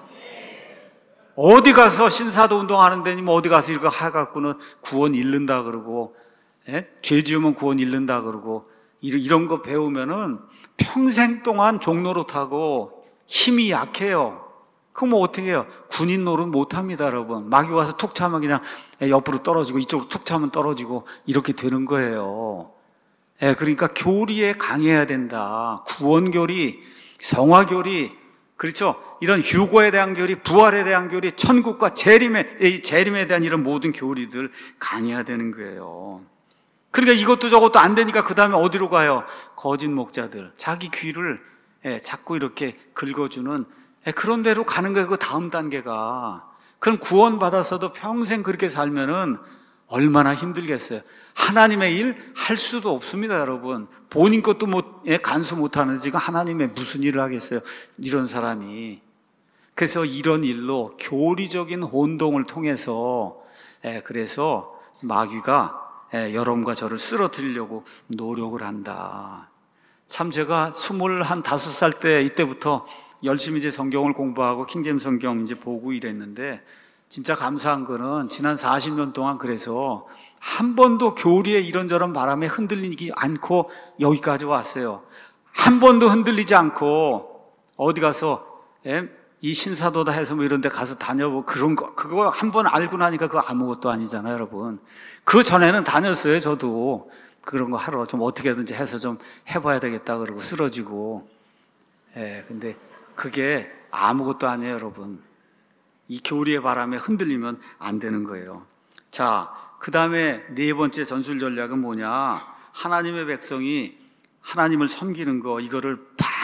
어디 가서 신사도 운동하는 데니 어디 가서 이거 해갖고는 구원 잃는다 그러고, 죄 지으면 구원 잃는다 그러고, 이런 거 배우면은 평생 동안 종노릇하고 힘이 약해요. 그럼 어떻게 해요? 군인 노릇 못 합니다, 여러분. 마귀 와서 툭 차면 그냥 옆으로 떨어지고, 이쪽으로 툭 차면 떨어지고, 이렇게 되는 거예요. 그러니까 교리에 강해야 된다. 구원교리, 성화교리, 그렇죠? 이런 휴거에 대한 교리, 부활에 대한 교리, 천국과 재림에 대한 이런 모든 교리들 강해야 되는 거예요. 그러니까 이것도 저것도 안 되니까 그 다음에 어디로 가요? 거짓 목자들. 자기 귀를 자꾸 이렇게 긁어주는 그런 데로 가는 거예요. 그 다음 단계가. 그럼 구원받아서도 평생 그렇게 살면은 얼마나 힘들겠어요. 하나님의 일 할 수도 없습니다, 여러분. 본인 것도 간수 못하는데 지금 하나님의 무슨 일을 하겠어요, 이런 사람이. 그래서 이런 일로 교리적인 혼동을 통해서 그래서 마귀가 여러분과 저를 쓰러뜨리려고 노력을 한다. 참 제가 25살 때 이때부터 열심히 이제 성경을 공부하고 킹제임스 성경 이제 보고 이랬는데, 진짜 감사한 거는 지난 40년 동안 그래서 한 번도 교리에 이런저런 바람에 흔들리지 않고 여기까지 왔어요. 한 번도 흔들리지 않고 어디 가서 이 신사도다 해서 이런 데 가서 다녀보고 그거 한 번 알고 나니까 그거 아무것도 아니잖아요, 여러분. 그 전에는 다녔어요, 저도. 그런 거 하러 좀 어떻게든지 해서 좀 해봐야 되겠다 그러고 쓰러지고. 근데 그게 아무것도 아니에요, 여러분. 이 교리의 바람에 흔들리면 안 되는 거예요. 자, 그 다음에 네 번째 전술 전략은 뭐냐? 하나님의 백성이 하나님을 섬기는 거, 이거를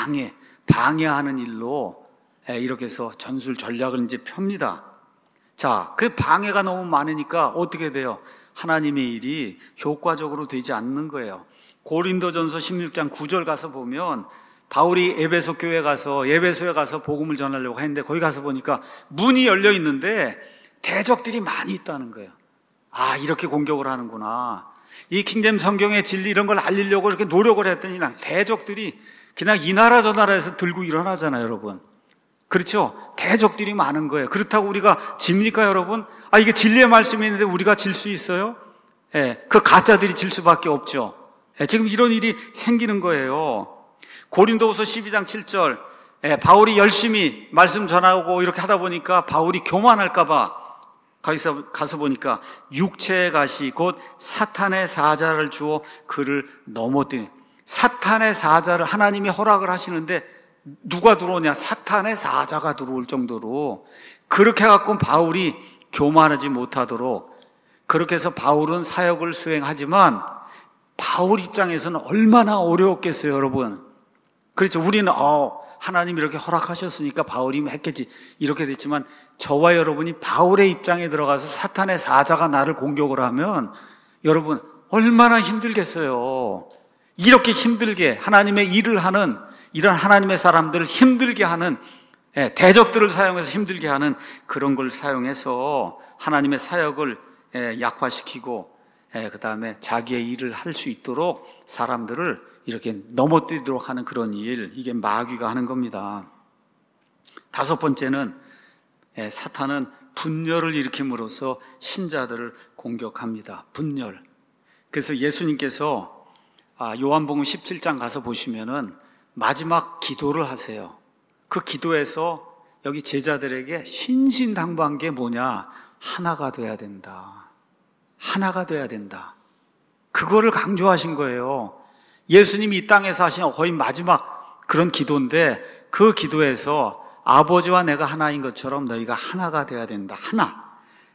방해하는 일로 이렇게 해서 전술 전략을 이제 펴니다. 자, 그 방해가 너무 많으니까 어떻게 돼요? 하나님의 일이 효과적으로 되지 않는 거예요. 고린도전서 16장 9절 가서 보면 바울이 에베소 교회 가서 에베소에 가서 복음을 전하려고 했는데 거기 가서 보니까 문이 열려 있는데 대적들이 많이 있다는 거예요. 아, 이렇게 공격을 하는구나. 이 킹잼 성경의 진리 이런 걸 알리려고 이렇게 노력을 했더니 대적들이 그냥 이 나라 저 나라에서 들고 일어나잖아요, 여러분. 그렇죠? 대적들이 많은 거예요. 그렇다고 우리가 집니까, 여러분? 아, 이게 진리의 말씀이 있는데 우리가 질 수 있어요? 예, 그 가짜들이 질 수밖에 없죠. 예, 지금 이런 일이 생기는 거예요. 고린도후서 12장 7절, 예, 바울이 열심히 말씀 전하고 이렇게 하다 보니까 바울이 교만할까봐 가서 보니까 육체의 가시 곧 사탄의 사자를 주어 그를 넘어뜨린, 사탄의 사자를 하나님이 허락을 하시는데 누가 들어오냐? 사탄의 사자가 들어올 정도로 그렇게 해갖고 바울이 교만하지 못하도록 그렇게 해서 바울은 사역을 수행하지만 바울 입장에서는 얼마나 어려웠겠어요, 여러분. 그렇죠. 우리는 하나님이 이렇게 허락하셨으니까 바울이 했겠지 이렇게 됐지만 저와 여러분이 바울의 입장에 들어가서 사탄의 사자가 나를 공격을 하면 여러분 얼마나 힘들겠어요. 이렇게 힘들게 하나님의 일을 하는 이런 하나님의 사람들을 힘들게 하는 대적들을 사용해서 힘들게 하는 그런 걸 사용해서 하나님의 사역을 약화시키고 그 다음에 자기의 일을 할 수 있도록 사람들을 이렇게 넘어뜨리도록 하는 그런 일, 이게 마귀가 하는 겁니다. 다섯 번째는 사탄은 분열을 일으킴으로써 신자들을 공격합니다. 분열. 그래서 예수님께서 요한복음 17장 가서 보시면은 마지막 기도를 하세요. 그 기도에서 여기 제자들에게 신신당부한 게 뭐냐? 하나가 돼야 된다. 하나가 돼야 된다. 그거를 강조하신 거예요. 예수님이 이 땅에서 하신 거의 마지막 그런 기도인데 그 기도에서 아버지와 내가 하나인 것처럼 너희가 하나가 돼야 된다. 하나.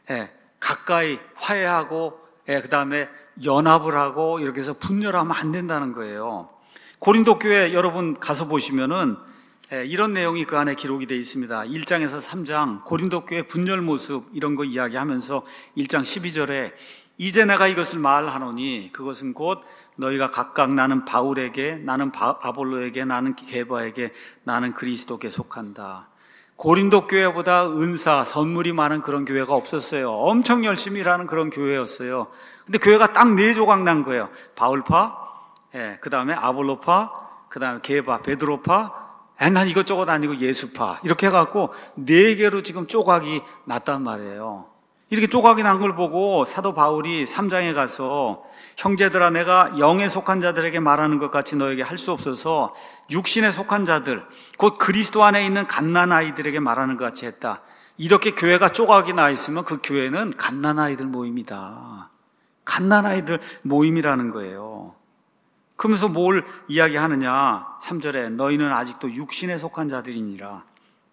가까이 화해하고 그 다음에 연합을 하고 이렇게 해서 분열하면 안 된다는 거예요. 고린도 교회 여러분 가서 보시면은 이런 내용이 그 안에 기록이 되어 있습니다. 1장에서 3장 고린도 교회 분열 모습 이런 거 이야기하면서 1장 12절에 이제 내가 이것을 말하노니 그것은 곧 너희가 각각 나는 바울에게, 나는 아볼로에게, 나는 게바에게, 나는 그리스도께 속한다. 고린도 교회보다 은사, 선물이 많은 그런 교회가 없었어요. 엄청 열심히 일하는 그런 교회였어요. 근데 교회가 딱 네 조각 난 거예요. 바울파, 그 다음에 아볼로파, 그 다음에 게바, 베드로파, 난 이것저것 아니고 예수파. 이렇게 해갖고 네 개로 지금 조각이 났단 말이에요. 이렇게 조각이 난 걸 보고 사도 바울이 3장에 가서 형제들아 내가 영에 속한 자들에게 말하는 것 같이 너에게 할 수 없어서 육신에 속한 자들 곧 그리스도 안에 있는 갓난아이들에게 말하는 것 같이 했다. 이렇게 교회가 조각이 나 있으면 그 교회는 갓난아이들 모임이다. 갓난아이들 모임이라는 거예요. 그러면서 뭘 이야기하느냐? 3절에 너희는 아직도 육신에 속한 자들이니라.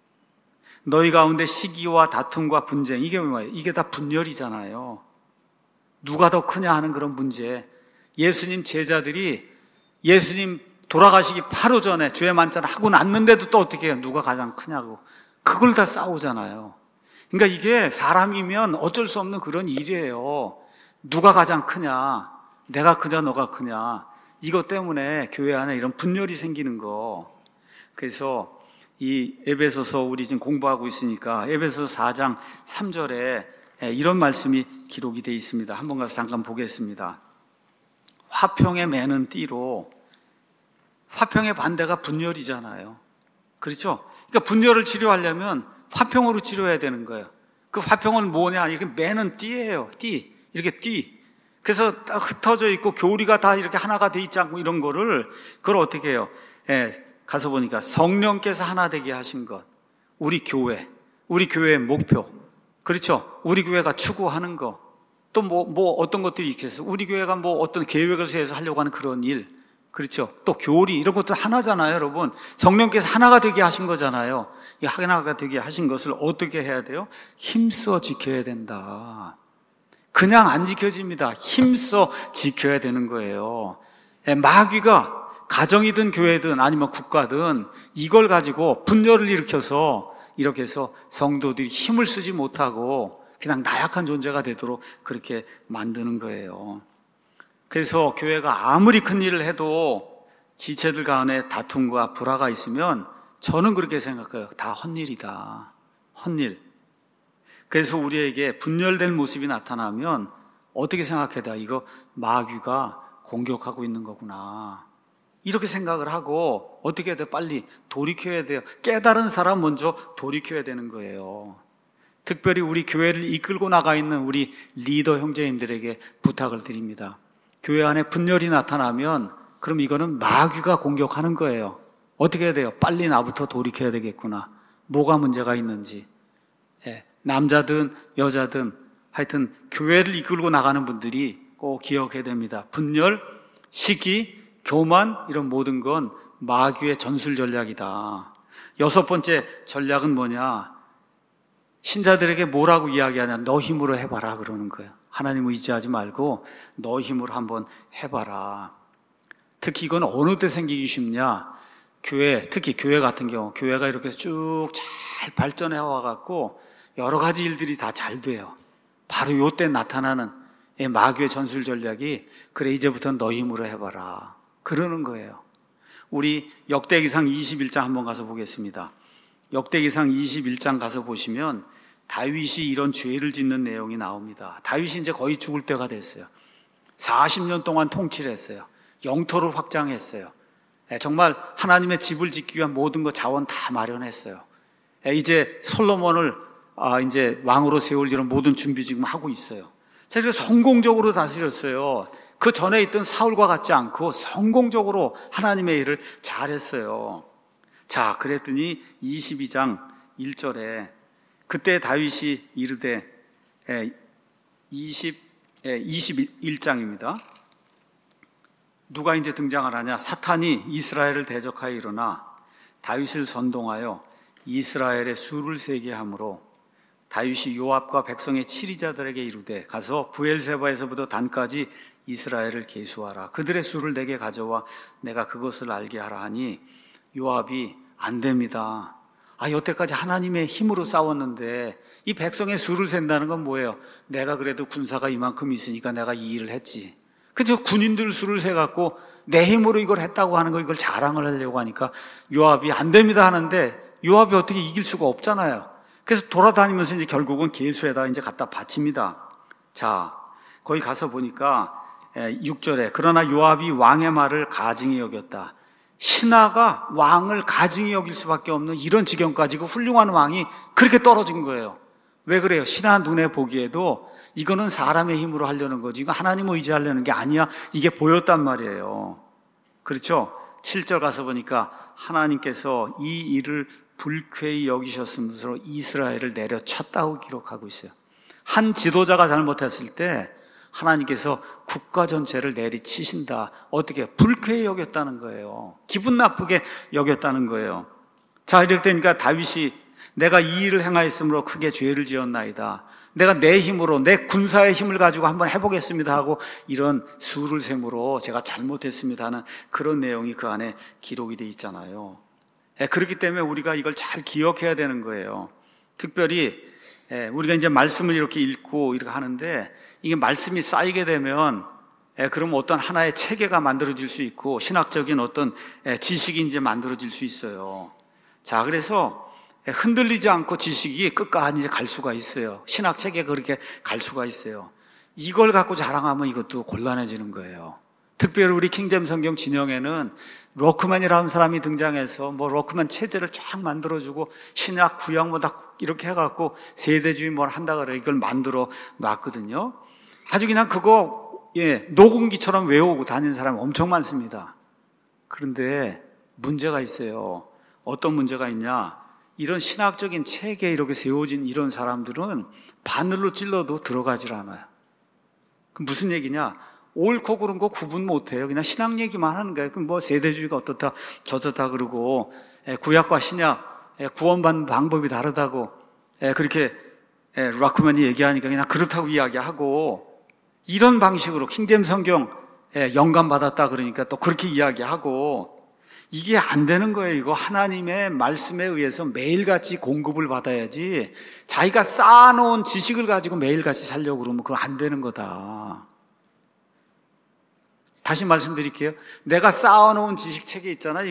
너희 가운데 시기와 다툼과 분쟁, 이게 뭐예요? 이게 다 분열이잖아요. 누가 더 크냐 하는 그런 문제. 예수님 제자들이 예수님 돌아가시기 바로 전에 주의 만찬을 하고 났는데도 또 어떻게 해요? 누가 가장 크냐고. 그걸 다 싸우잖아요. 그러니까 이게 사람이면 어쩔 수 없는 그런 일이에요. 누가 가장 크냐? 내가 크냐? 너가 크냐? 이것 때문에 교회 안에 이런 분열이 생기는 거. 그래서 이 에베소서 우리 지금 공부하고 있으니까 에베소서 4장 3절에 이런 말씀이 기록이 되어 있습니다. 한번 가서 잠깐 보겠습니다. 화평에 매는 띠로, 화평의 반대가 분열이잖아요. 그렇죠? 그러니까 분열을 치료하려면 화평으로 치료해야 되는 거예요. 그 화평은 뭐냐? 이렇게 매는 띠예요. 띠. 이렇게 띠. 그래서 딱 흩어져 있고 교리가 다 이렇게 하나가 돼 있지 않고 이런 거를 그걸 어떻게 해요? 가서 보니까 성령께서 하나 되게 하신 것, 우리 교회의 목표, 그렇죠? 우리 교회가 추구하는 것, 또 뭐 어떤 것들이 있겠어? 우리 교회가 뭐 어떤 계획을 세워서 하려고 하는 그런 일, 그렇죠? 또 교리 이런 것도 하나잖아요, 여러분. 성령께서 하나가 되게 하신 거잖아요. 이 하나가 되게 하신 것을 어떻게 해야 돼요? 힘써 지켜야 된다. 그냥 안 지켜집니다. 힘써 지켜야 되는 거예요. 마귀가 가정이든 교회든 아니면 국가든 이걸 가지고 분열을 일으켜서 이렇게 해서 성도들이 힘을 쓰지 못하고 그냥 나약한 존재가 되도록 그렇게 만드는 거예요. 그래서 교회가 아무리 큰 일을 해도 지체들 간에 다툼과 불화가 있으면 저는 그렇게 생각해요. 다 헛일이다. 헛일. 그래서 우리에게 분열된 모습이 나타나면 어떻게 생각해야 돼? 이거 마귀가 공격하고 있는 거구나. 이렇게 생각을 하고 어떻게 해야 돼? 빨리 돌이켜야 돼요. 깨달은 사람 먼저 돌이켜야 되는 거예요. 특별히 우리 교회를 이끌고 나가 있는 우리 리더 형제님들에게 부탁을 드립니다. 교회 안에 분열이 나타나면 그럼 이거는 마귀가 공격하는 거예요. 어떻게 해야 돼요? 빨리 나부터 돌이켜야 되겠구나. 뭐가 문제가 있는지. 남자든 여자든 하여튼 교회를 이끌고 나가는 분들이 꼭 기억해야 됩니다. 분열, 시기, 교만 이런 모든 건 마귀의 전술 전략이다. 6번째 전략은 뭐냐? 신자들에게 뭐라고 이야기하냐? 너 힘으로 해봐라 그러는 거예요. 하나님 의지하지 말고 너 힘으로 한번 해봐라. 특히 이건 어느 때 생기기 쉽냐? 교회, 특히 교회 같은 경우 교회가 이렇게 쭉 잘 발전해 와갖고 여러 가지 일들이 다 잘 돼요. 바로 이때 나타나는 마귀의 전술 전략이 그래 이제부터는 너 힘으로 해봐라 그러는 거예요. 우리 역대기상 21장 한번 가서 보겠습니다. 역대기상 21장 가서 보시면 다윗이 이런 죄를 짓는 내용이 나옵니다. 다윗이 이제 거의 죽을 때가 됐어요. 40년 동안 통치를 했어요. 영토를 확장했어요. 정말 하나님의 집을 짓기 위한 모든 거 자원 다 마련했어요. 이제 솔로몬을 이제 왕으로 세울 이런 모든 준비 지금 하고 있어요. 자, 그래서 성공적으로 다스렸어요. 그 전에 있던 사울과 같지 않고 성공적으로 하나님의 일을 잘했어요. 자, 그랬더니 22장 1절에 그때 다윗이 이르되 21장입니다. 누가 이제 등장을 하냐? 사탄이 이스라엘을 대적하여 일어나 다윗을 선동하여 이스라엘의 수를 세게 함으로 다윗이 요압과 백성의 치리자들에게 이르되 가서 부엘세바에서부터 단까지 이스라엘을 계수하라. 그들의 수를 내게 가져와 내가 그것을 알게 하라 하니 요압이 안 됩니다. 여태까지 하나님의 힘으로 싸웠는데 이 백성의 수를 센다는 건 뭐예요? 내가 그래도 군사가 이만큼 있으니까 내가 이 일을 했지. 그저 군인들 수를 세갖고 내 힘으로 이걸 했다고 하는 거 이걸 자랑을 하려고 하니까 요압이 안 됩니다 하는데 요압이 어떻게 이길 수가 없잖아요. 그래서 돌아다니면서 이제 결국은 계수에다 이제 갖다 바칩니다. 자, 거기 가서 보니까 6절에 그러나 요압이 왕의 말을 가증히 여겼다. 신하가 왕을 가증히 여길 수밖에 없는 이런 지경까지 그 훌륭한 왕이 그렇게 떨어진 거예요. 왜 그래요? 신하 눈에 보기에도 이거는 사람의 힘으로 하려는 거지 이거 하나님 의지하려는 게 아니야. 이게 보였단 말이에요. 그렇죠? 7절 가서 보니까 하나님께서 이 일을 불쾌히 여기셨으면서 이스라엘을 내려쳤다고 기록하고 있어요. 한 지도자가 잘못했을 때 하나님께서 국가 전체를 내리치신다. 어떻게? 불쾌히 여겼다는 거예요. 기분 나쁘게 여겼다는 거예요. 자, 이렇게 되니까 다윗이 내가 이 일을 행하였으므로 크게 죄를 지었나이다. 내가 내 힘으로 내 군사의 힘을 가지고 한번 해보겠습니다 하고 이런 수를 셈으로 제가 잘못했습니다 하는 그런 내용이 그 안에 기록이 돼 있잖아요. 그렇기 때문에 우리가 이걸 잘 기억해야 되는 거예요. 특별히 우리가 이제 말씀을 이렇게 읽고 이렇게 하는데 이게 말씀이 쌓이게 되면 그럼 어떤 하나의 체계가 만들어질 수 있고 신학적인 어떤 지식이 이제 만들어질 수 있어요. 자, 그래서 흔들리지 않고 지식이 끝까지 이제 갈 수가 있어요. 신학 체계가 그렇게 갈 수가 있어요. 이걸 갖고 자랑하면 이것도 곤란해지는 거예요. 특별히 우리 킹잼 성경 진영에는 로크맨이라는 사람이 등장해서 로크맨 체제를 쫙 만들어주고 신약 구약 다 이렇게 해갖고 세대주의 뭘 한다 그래 이걸 만들어 놨거든요. 아주 그냥 그거 녹음기처럼 외우고 다니는 사람이 엄청 많습니다. 그런데 문제가 있어요. 어떤 문제가 있냐? 이런 신학적인 체계에 이렇게 세워진 이런 사람들은 바늘로 찔러도 들어가질 않아요. 그럼 무슨 얘기냐? 옳고 그른 거 구분 못해요. 그냥 신학 얘기만 하는 거예요. 그럼 세대주의가 어떻다 저렇다 그러고 구약과 신약 구원받는 방법이 다르다고 그렇게 락크맨이 얘기하니까 그냥 그렇다고 이야기하고 이런 방식으로 킹잼 성경 영감 받았다 그러니까 또 그렇게 이야기하고 이게 안 되는 거예요. 이거 하나님의 말씀에 의해서 매일같이 공급을 받아야지 자기가 쌓아놓은 지식을 가지고 매일같이 살려고 그러면 그거 안 되는 거다. 다시 말씀드릴게요. 내가 쌓아놓은 지식체계 있잖아요.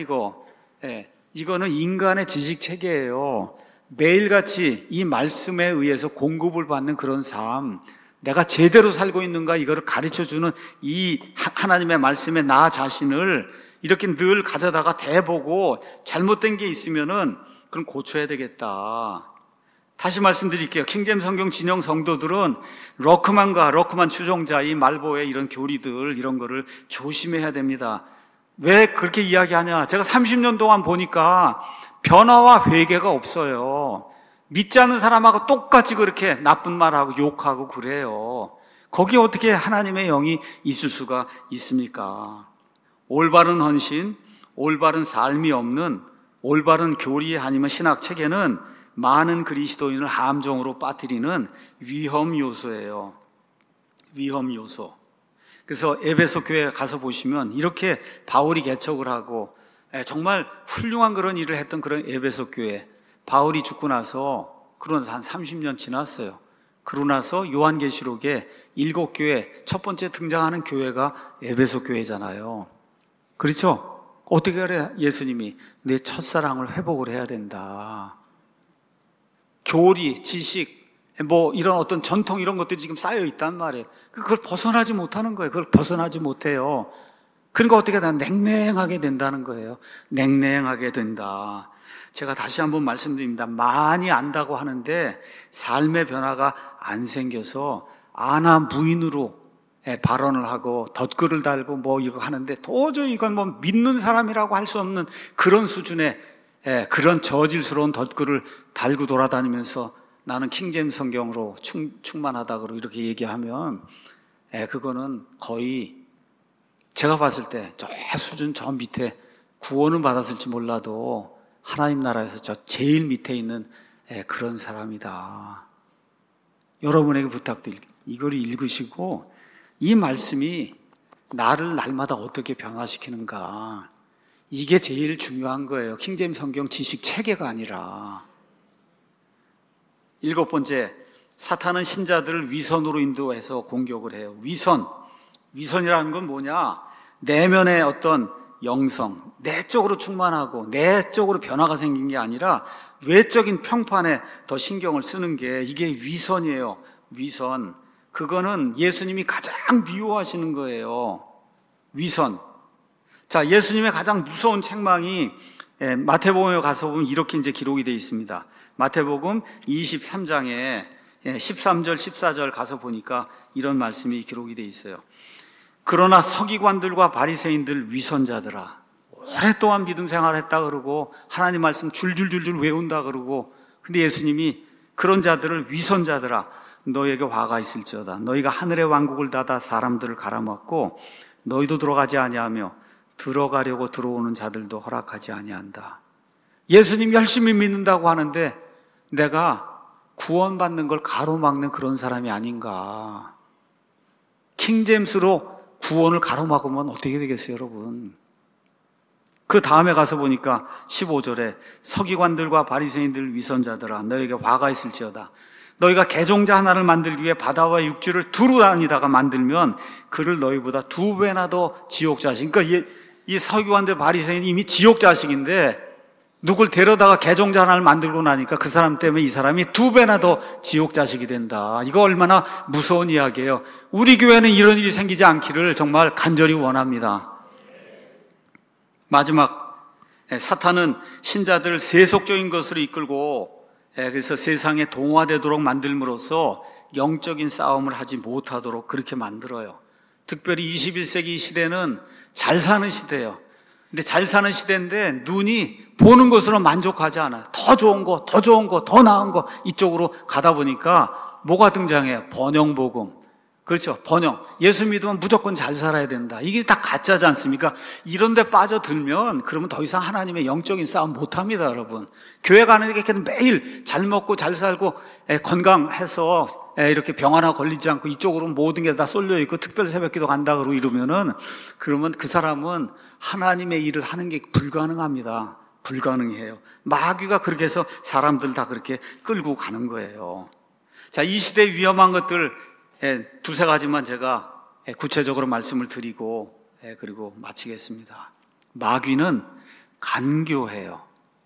이거는 인간의 지식체계예요. 매일같이 이 말씀에 의해서 공급을 받는 그런 삶, 내가 제대로 살고 있는가 이거를 가르쳐주는 이 하나님의 말씀에 나 자신을 이렇게 늘 가져다가 대보고 잘못된 게 있으면은 그럼 고쳐야 되겠다. 다시 말씀드릴게요. 킹제임스 성경 진영 성도들은 러크만 추종자, 이 말보의 이런 교리들 이런 거를 조심해야 됩니다. 왜 그렇게 이야기하냐? 제가 30년 동안 보니까 변화와 회개가 없어요. 믿지 않는 사람하고 똑같이 그렇게 나쁜 말하고 욕하고 그래요. 거기에 어떻게 하나님의 영이 있을 수가 있습니까? 올바른 헌신, 올바른 삶이 없는 올바른 교리 아니면 신학 체계는 많은 그리스도인을 함정으로 빠뜨리는 위험 요소예요. 위험 요소. 그래서 에베소 교회 가서 보시면 이렇게 바울이 개척을 하고 정말 훌륭한 그런 일을 했던 그런 에베소 교회, 바울이 죽고 나서 그러나서 한 30년 지났어요. 그러고 나서 요한계시록에 7교회 첫 번째 등장하는 교회가 에베소 교회잖아요. 그렇죠? 어떻게 그래? 예수님이 내 첫사랑을 회복을 해야 된다. 교리, 지식, 이런 어떤 전통 이런 것들이 지금 쌓여 있단 말이에요. 그걸 벗어나지 못하는 거예요. 그걸 벗어나지 못해요. 그러니까 어떻게 다 냉랭하게 된다는 거예요. 냉랭하게 된다. 제가 다시 한번 말씀드립니다. 많이 안다고 하는데 삶의 변화가 안 생겨서 아나 무인으로 발언을 하고 덧글을 달고 이거 하는데 도저히 이건 믿는 사람이라고 할 수 없는 그런 수준의 그런 저질스러운 덧글을 달고 돌아다니면서 나는 킹제임스 성경으로 충만하다고 이렇게 얘기하면 그거는 거의 제가 봤을 때 저 수준 저 밑에 구원은 받았을지 몰라도 하나님 나라에서 저 제일 밑에 있는 그런 사람이다. 여러분에게 부탁드릴게요. 이걸 읽으시고 이 말씀이 나를 날마다 어떻게 변화시키는가, 이게 제일 중요한 거예요. 킹제임스 성경 지식 체계가 아니라. 7번째, 사탄은 신자들을 위선으로 인도해서 공격을 해요. 위선이라는 건 뭐냐? 내면의 어떤 영성, 내적으로 충만하고 내적으로 변화가 생긴 게 아니라 외적인 평판에 더 신경을 쓰는 게 이게 위선이에요. 위선. 그거는 예수님이 가장 미워하시는 거예요. 위선. 자, 예수님의 가장 무서운 책망이 마태복음에 가서 보면 이렇게 이제 기록이 되어 있습니다. 마태복음 23장에 13절, 14절 가서 보니까 이런 말씀이 기록이 되어 있어요. 그러나 서기관들과 바리새인들 위선자들아, 오랫동안 믿음 생활했다 그러고 하나님 말씀 줄줄줄줄 외운다 그러고, 근데 예수님이 그런 자들을 위선자들아 너희에게 화가 있을지어다. 너희가 하늘의 왕국을 닫아 사람들을 갈아먹고 너희도 들어가지 아니하며 들어가려고 들어오는 자들도 허락하지 아니한다. 예수님 열심히 믿는다고 하는데 내가 구원받는 걸 가로막는 그런 사람이 아닌가. 킹제임스로 구원을 가로막으면 어떻게 되겠어요, 여러분? 그 다음에 가서 보니까 15절에 서기관들과 바리새인들 위선자들아 너희에게 화가 있을지어다. 너희가 개종자 하나를 만들기 위해 바다와 육지를 두루 다니다가 만들면 그를 너희보다 2배나 더 지옥 자식. 그러니까 이 서기관들 바리새인이 이미 지옥 자식인데 누굴 데려다가 개종자 하나를 만들고 나니까 그 사람 때문에 이 사람이 2배나 더 지옥 자식이 된다. 이거 얼마나 무서운 이야기예요. 우리 교회는 이런 일이 생기지 않기를 정말 간절히 원합니다. 마지막, 사탄은 신자들을 세속적인 것으로 이끌고 그래서 세상에 동화되도록 만들므로써 영적인 싸움을 하지 못하도록 그렇게 만들어요. 특별히 21세기 시대는 잘 사는 시대예요. 근데 잘 사는 시대인데 눈이 보는 것으로 만족하지 않아요. 더 좋은 거, 더 나은 거 이쪽으로 가다 보니까 뭐가 등장해요? 번영복음. 그렇죠. 번영. 예수 믿으면 무조건 잘 살아야 된다. 이게 다 가짜지 않습니까? 이런 데 빠져들면 그러면 더 이상 하나님의 영적인 싸움 못합니다, 여러분. 교회 가는 게 매일 잘 먹고 잘 살고 건강해서 이렇게 병 하나 걸리지 않고 이쪽으로 모든 게 다 쏠려 있고 특별 새벽기도 간다 그러고 이러면은 그러면 그 사람은 하나님의 일을 하는 게 불가능합니다. 불가능해요. 마귀가 그렇게 해서 사람들 다 그렇게 끌고 가는 거예요. 자, 이 시대의 위험한 것들 두세 가지만 제가 구체적으로 말씀을 드리고 그리고 마치겠습니다. 마귀는 간교해요.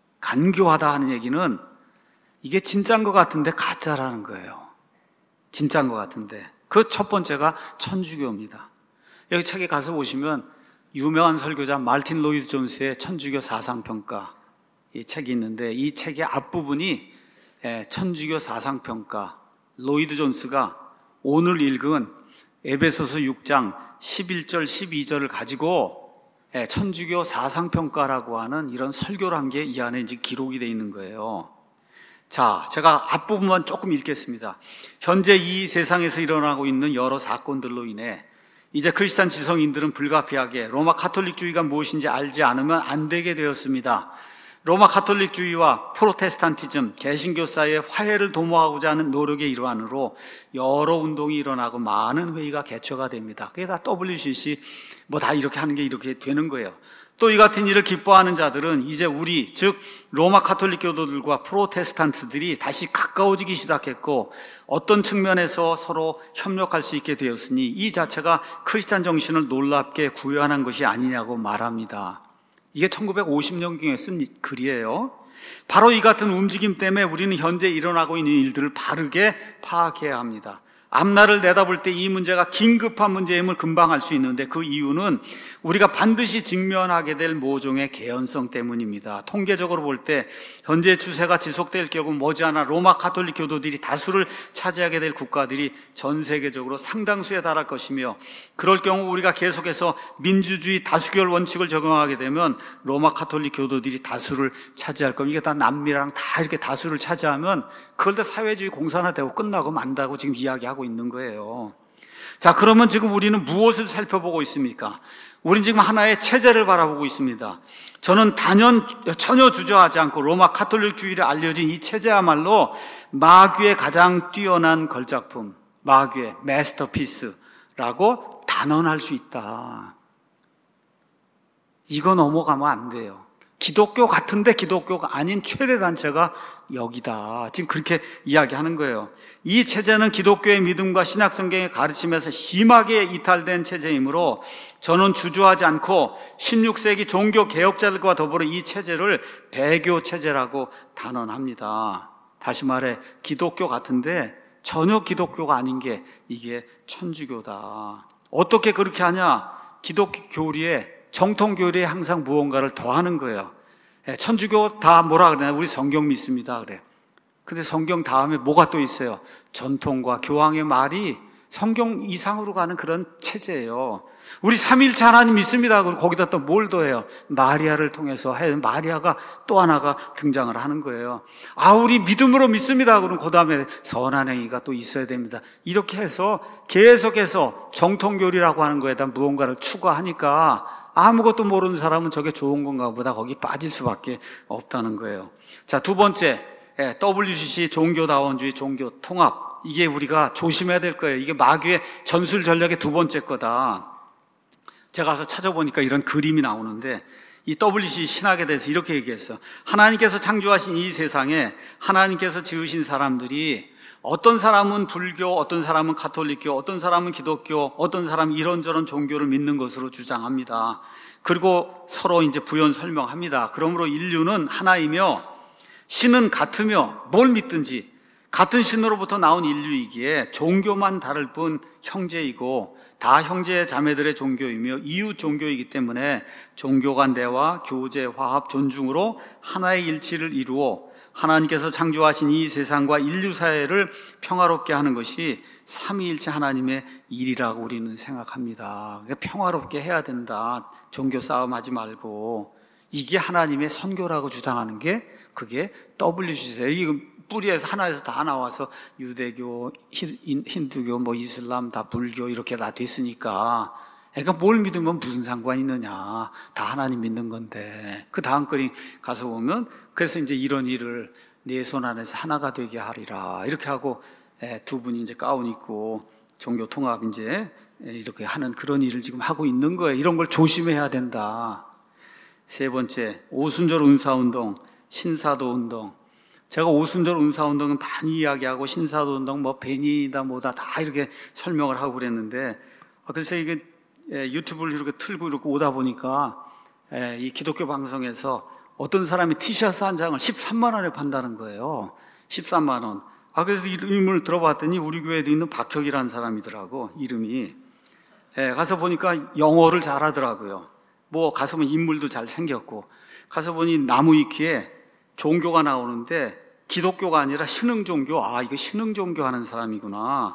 간교하다 하는 얘기는 이게 진짜인 것 같은데 가짜라는 거예요. 진짜인 것 같은데. 그 첫 번째가 천주교입니다. 여기 책에 가서 보시면 유명한 설교자 말틴 로이드 존스의 천주교 사상평가 이 책이 있는데 이 책의 앞부분이 천주교 사상평가 로이드 존스가 오늘 읽은 에베소서 6장 11절 12절을 가지고 천주교 사상평가라고 하는 이런 설교를 한 게 이 안에 이제 기록이 되어 있는 거예요. 자, 제가 앞부분만 조금 읽겠습니다. 현재 이 세상에서 일어나고 있는 여러 사건들로 인해 이제 크리스찬 지성인들은 불가피하게 로마 카톨릭주의가 무엇인지 알지 않으면 안 되게 되었습니다. 로마 카톨릭주의와 프로테스탄티즘, 개신교 사이의 화해를 도모하고자 하는 노력의 일환으로 여러 운동이 일어나고 많은 회의가 개최가 됩니다. 그게 다 WCC 다 이렇게 하는 게 이렇게 되는 거예요. 또 이 같은 일을 기뻐하는 자들은 이제 우리, 즉 로마 카톨릭 교도들과 프로테스탄트들이 다시 가까워지기 시작했고 어떤 측면에서 서로 협력할 수 있게 되었으니 이 자체가 크리스찬 정신을 놀랍게 구현한 것이 아니냐고 말합니다. 이게 1950년경에 쓴 글이에요. 바로 이 같은 움직임 때문에 우리는 현재 일어나고 있는 일들을 바르게 파악해야 합니다. 앞날을 내다볼 때 이 문제가 긴급한 문제임을 금방 알 수 있는데 그 이유는 우리가 반드시 직면하게 될 모종의 개연성 때문입니다. 통계적으로 볼 때 현재 추세가 지속될 경우 머지않아 로마 가톨릭 교도들이 다수를 차지하게 될 국가들이 전 세계적으로 상당수에 달할 것이며 그럴 경우 우리가 계속해서 민주주의 다수결 원칙을 적용하게 되면 로마 가톨릭 교도들이 다수를 차지할 겁니다. 이게 다 남미랑 다 이렇게 다수를 차지하면 그걸 다 사회주의 공산화되고 끝나고 만다고 지금 이야기하고 있는 거예요. 자, 그러면 지금 우리는 무엇을 살펴보고 있습니까? 우리는 지금 하나의 체제를 바라보고 있습니다. 저는 전혀 주저하지 않고 로마 카톨릭주의를 알려진 이 체제야말로 마귀의 가장 뛰어난 걸작품, 마귀의 마스터피스라고 단언할 수 있다. 이거 넘어가면 안 돼요. 기독교 같은데 기독교가 아닌 최대 단체가 여기다. 지금 그렇게 이야기하는 거예요. 이 체제는 기독교의 믿음과 신약 성경의 가르침에서 심하게 이탈된 체제이므로 저는 주저하지 않고 16세기 종교 개혁자들과 더불어 이 체제를 배교 체제라고 단언합니다. 다시 말해 기독교 같은데 전혀 기독교가 아닌 게 이게 천주교다. 어떻게 그렇게 하냐? 기독교 교리에 정통 교리에 항상 무언가를 더하는 거예요. 천주교 다 뭐라 그러냐? 우리 성경 믿습니다. 그래. 근데 성경 다음에 뭐가 또 있어요? 전통과 교황의 말이 성경 이상으로 가는 그런 체제예요. 우리 삼위일체 하나님 믿습니다. 그리고 거기다 또 뭘 더해요? 마리아를 통해서 마리아가 또 하나가 등장을 하는 거예요. 우리 믿음으로 믿습니다. 그럼 그 다음에 선한 행위가 또 있어야 됩니다. 이렇게 해서 계속해서 정통교리라고 하는 거에다 무언가를 추가하니까 아무것도 모르는 사람은 저게 좋은 건가 보다 거기 빠질 수밖에 없다는 거예요. 자, 두 번째, WCC 종교다원주의 종교통합. 이게 우리가 조심해야 될 거예요. 이게 마귀의 전술 전략의 두 번째 거다. 제가 가서 찾아보니까 이런 그림이 나오는데 이 WCC 신학에 대해서 이렇게 얘기했어. 하나님께서 창조하신 이 세상에 하나님께서 지으신 사람들이 어떤 사람은 불교, 어떤 사람은 가톨릭교, 어떤 사람은 기독교, 어떤 사람은 이런저런 종교를 믿는 것으로 주장합니다. 그리고 서로 이제 부연 설명합니다. 그러므로 인류는 하나이며 신은 같으며 뭘 믿든지 같은 신으로부터 나온 인류이기에 종교만 다를 뿐 형제이고 다 형제 자매들의 종교이며 이웃 종교이기 때문에 종교 간 대화, 교제, 화합, 존중으로 하나의 일치를 이루어 하나님께서 창조하신 이 세상과 인류 사회를 평화롭게 하는 것이 삼위일체 하나님의 일이라고 우리는 생각합니다. 평화롭게 해야 된다. 종교 싸움하지 말고. 이게 하나님의 선교라고 주장하는 게 그게 WCC예요. 이거 뿌리에서 하나에서 다 나와서 유대교, 힌두교, 뭐 이슬람, 다 불교 이렇게 다 됐으니까 그러니까 뭘 믿으면 무슨 상관이 있느냐. 다 하나님 믿는 건데. 그 다음 글이 가서 보면 그래서 이제 이런 일을 내 손 안에서 하나가 되게 하리라. 이렇게 하고 두 분이 이제 가운 입고 종교 통합 이제 이렇게 하는 그런 일을 지금 하고 있는 거예요. 이런 걸 조심해야 된다. 세 번째, 오순절 은사운동, 신사도운동. 제가 오순절 은사운동은 많이 이야기하고 신사도운동 뭐 벤이다 뭐다 다 이렇게 설명을 하고 그랬는데 그래서 이게 유튜브를 이렇게 틀고 이렇게 오다 보니까 이 기독교 방송에서 어떤 사람이 티셔츠 한 장을 13만 원에 판다는 거예요. 13만 원. 그래서 이름을 들어봤더니 우리 교회에도 있는 박혁이라는 사람이더라고, 이름이. 가서 보니까 영어를 잘하더라고요. 뭐 가서 보면 인물도 잘 생겼고, 가서 보니 나무위키에 종교가 나오는데 기독교가 아니라 신흥종교. 이거 신흥종교 하는 사람이구나.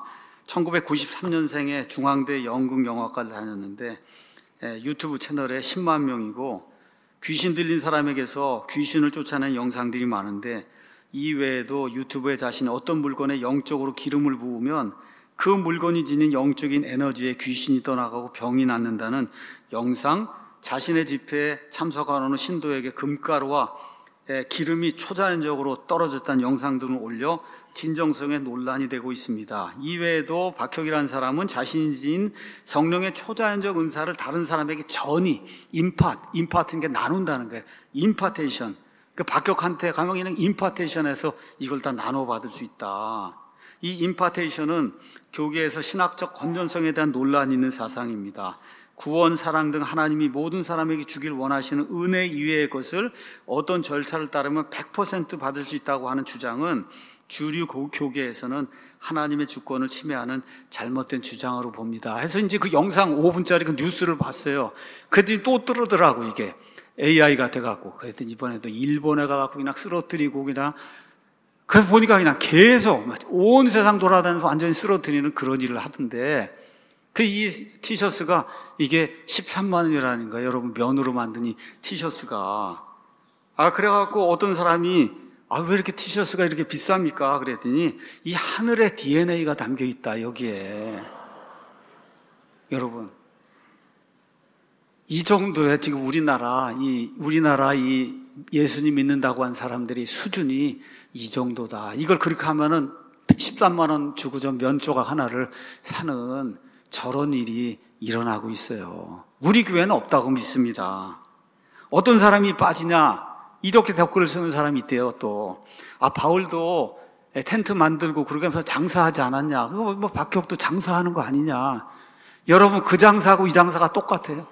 1993년생에 중앙대 연극영화과를 다녔는데 유튜브 채널에 10만 명이고 귀신 들린 사람에게서 귀신을 쫓아내는 영상들이 많은데 이 외에도 유튜브에 자신이 어떤 물건에 영적으로 기름을 부으면 그 물건이 지닌 영적인 에너지에 귀신이 떠나가고 병이 낫는다는 영상, 자신의 집회에 참석하는 신도에게 금가루와 기름이 초자연적으로 떨어졌다는 영상 등을 올려 진정성에 논란이 되고 있습니다. 이외에도 박혁이라는 사람은 자신이 지닌 성령의 초자연적 은사를 다른 사람에게 전이, 임파트인 게 나눈다는 거예요. 임파테이션. 그 박혁한테 가면 그냥 임파테이션에서 이걸 다 나눠받을 수 있다. 이 임파테이션은 교계에서 신학적 건전성에 대한 논란이 있는 사상입니다. 구원, 사랑 등 하나님이 모든 사람에게 주길 원하시는 은혜 이외의 것을 어떤 절차를 따르면 100% 받을 수 있다고 하는 주장은 주류 교계에서는 하나님의 주권을 침해하는 잘못된 주장으로 봅니다. 해서 이제 그 영상 5분짜리 그 뉴스를 봤어요. 그랬더니 또 뜨르더라고, 이게. AI가 돼갖고. 그랬더니 이번에도 일본에 가갖고 그냥 쓰러뜨리고 그냥. 그래서 보니까 그냥 계속 온 세상 돌아다니면서 완전히 쓰러뜨리는 그런 일을 하던데 이 티셔츠가 이게 13만 원이라는 거예요. 여러분, 면으로 만든 이 티셔츠가. 그래갖고 어떤 사람이 왜 이렇게 티셔츠가 이렇게 비쌉니까? 그랬더니 이 하늘의 DNA가 담겨 있다, 여기에. 여러분, 이 정도의 지금 우리나라 이 예수님 믿는다고 한 사람들이 수준이 이 정도다. 이걸 그렇게 하면은 13만 원 주고 좀 면 조각 하나를 사는 저런 일이 일어나고 있어요. 우리 교회는 없다고 믿습니다. 어떤 사람이 빠지냐? 이렇게 댓글을 쓰는 사람이 있대요, 또. 바울도 텐트 만들고 그러게 하면서 장사하지 않았냐? 그거 뭐 박혁도 장사하는 거 아니냐? 여러분, 그 장사하고 이 장사가 똑같아요.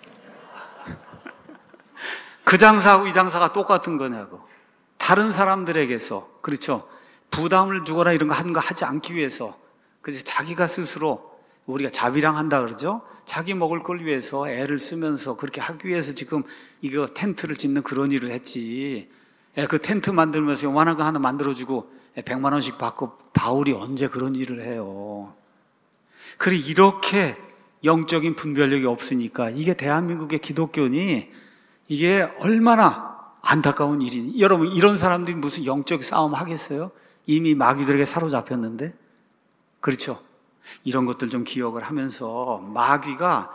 그 장사하고 이 장사가 똑같은 거냐고. 다른 사람들에게서, 그렇죠? 부담을 주거나 이런 거 하는 거 하지 않기 위해서. 그래서 자기가 스스로 우리가 자비랑 한다 그러죠? 자기 먹을 걸 위해서 애를 쓰면서 그렇게 하기 위해서 지금 이거 텐트를 짓는 그런 일을 했지. 그 텐트 만들면서 요만한 거 하나 만들어주고 100만 원씩 받고 바울이 언제 그런 일을 해요. 그래, 이렇게 영적인 분별력이 없으니까 이게 대한민국의 기독교니 이게 얼마나 안타까운 일이니. 여러분, 이런 사람들이 무슨 영적 싸움 하겠어요? 이미 마귀들에게 사로잡혔는데. 그렇죠? 이런 것들 좀 기억을 하면서 마귀가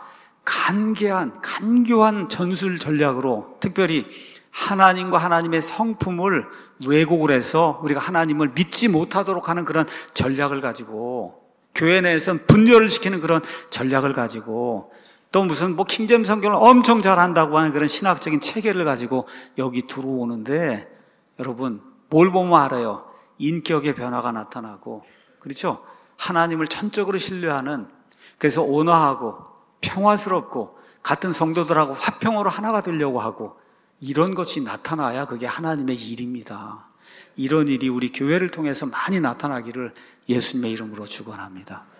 간교한 전술 전략으로 특별히 하나님과 하나님의 성품을 왜곡을 해서 우리가 하나님을 믿지 못하도록 하는 그런 전략을 가지고 교회 내에서는 분열을 시키는 그런 전략을 가지고 또 무슨 킹제임 성경을 엄청 잘한다고 하는 그런 신학적인 체계를 가지고 여기 들어오는데 여러분, 뭘 보면 알아요? 인격의 변화가 나타나고, 그렇죠? 하나님을 전적으로 신뢰하는, 그래서 온화하고 평화스럽고 같은 성도들하고 화평으로 하나가 되려고 하고 이런 것이 나타나야 그게 하나님의 일입니다. 이런 일이 우리 교회를 통해서 많이 나타나기를 예수님의 이름으로 축원합니다.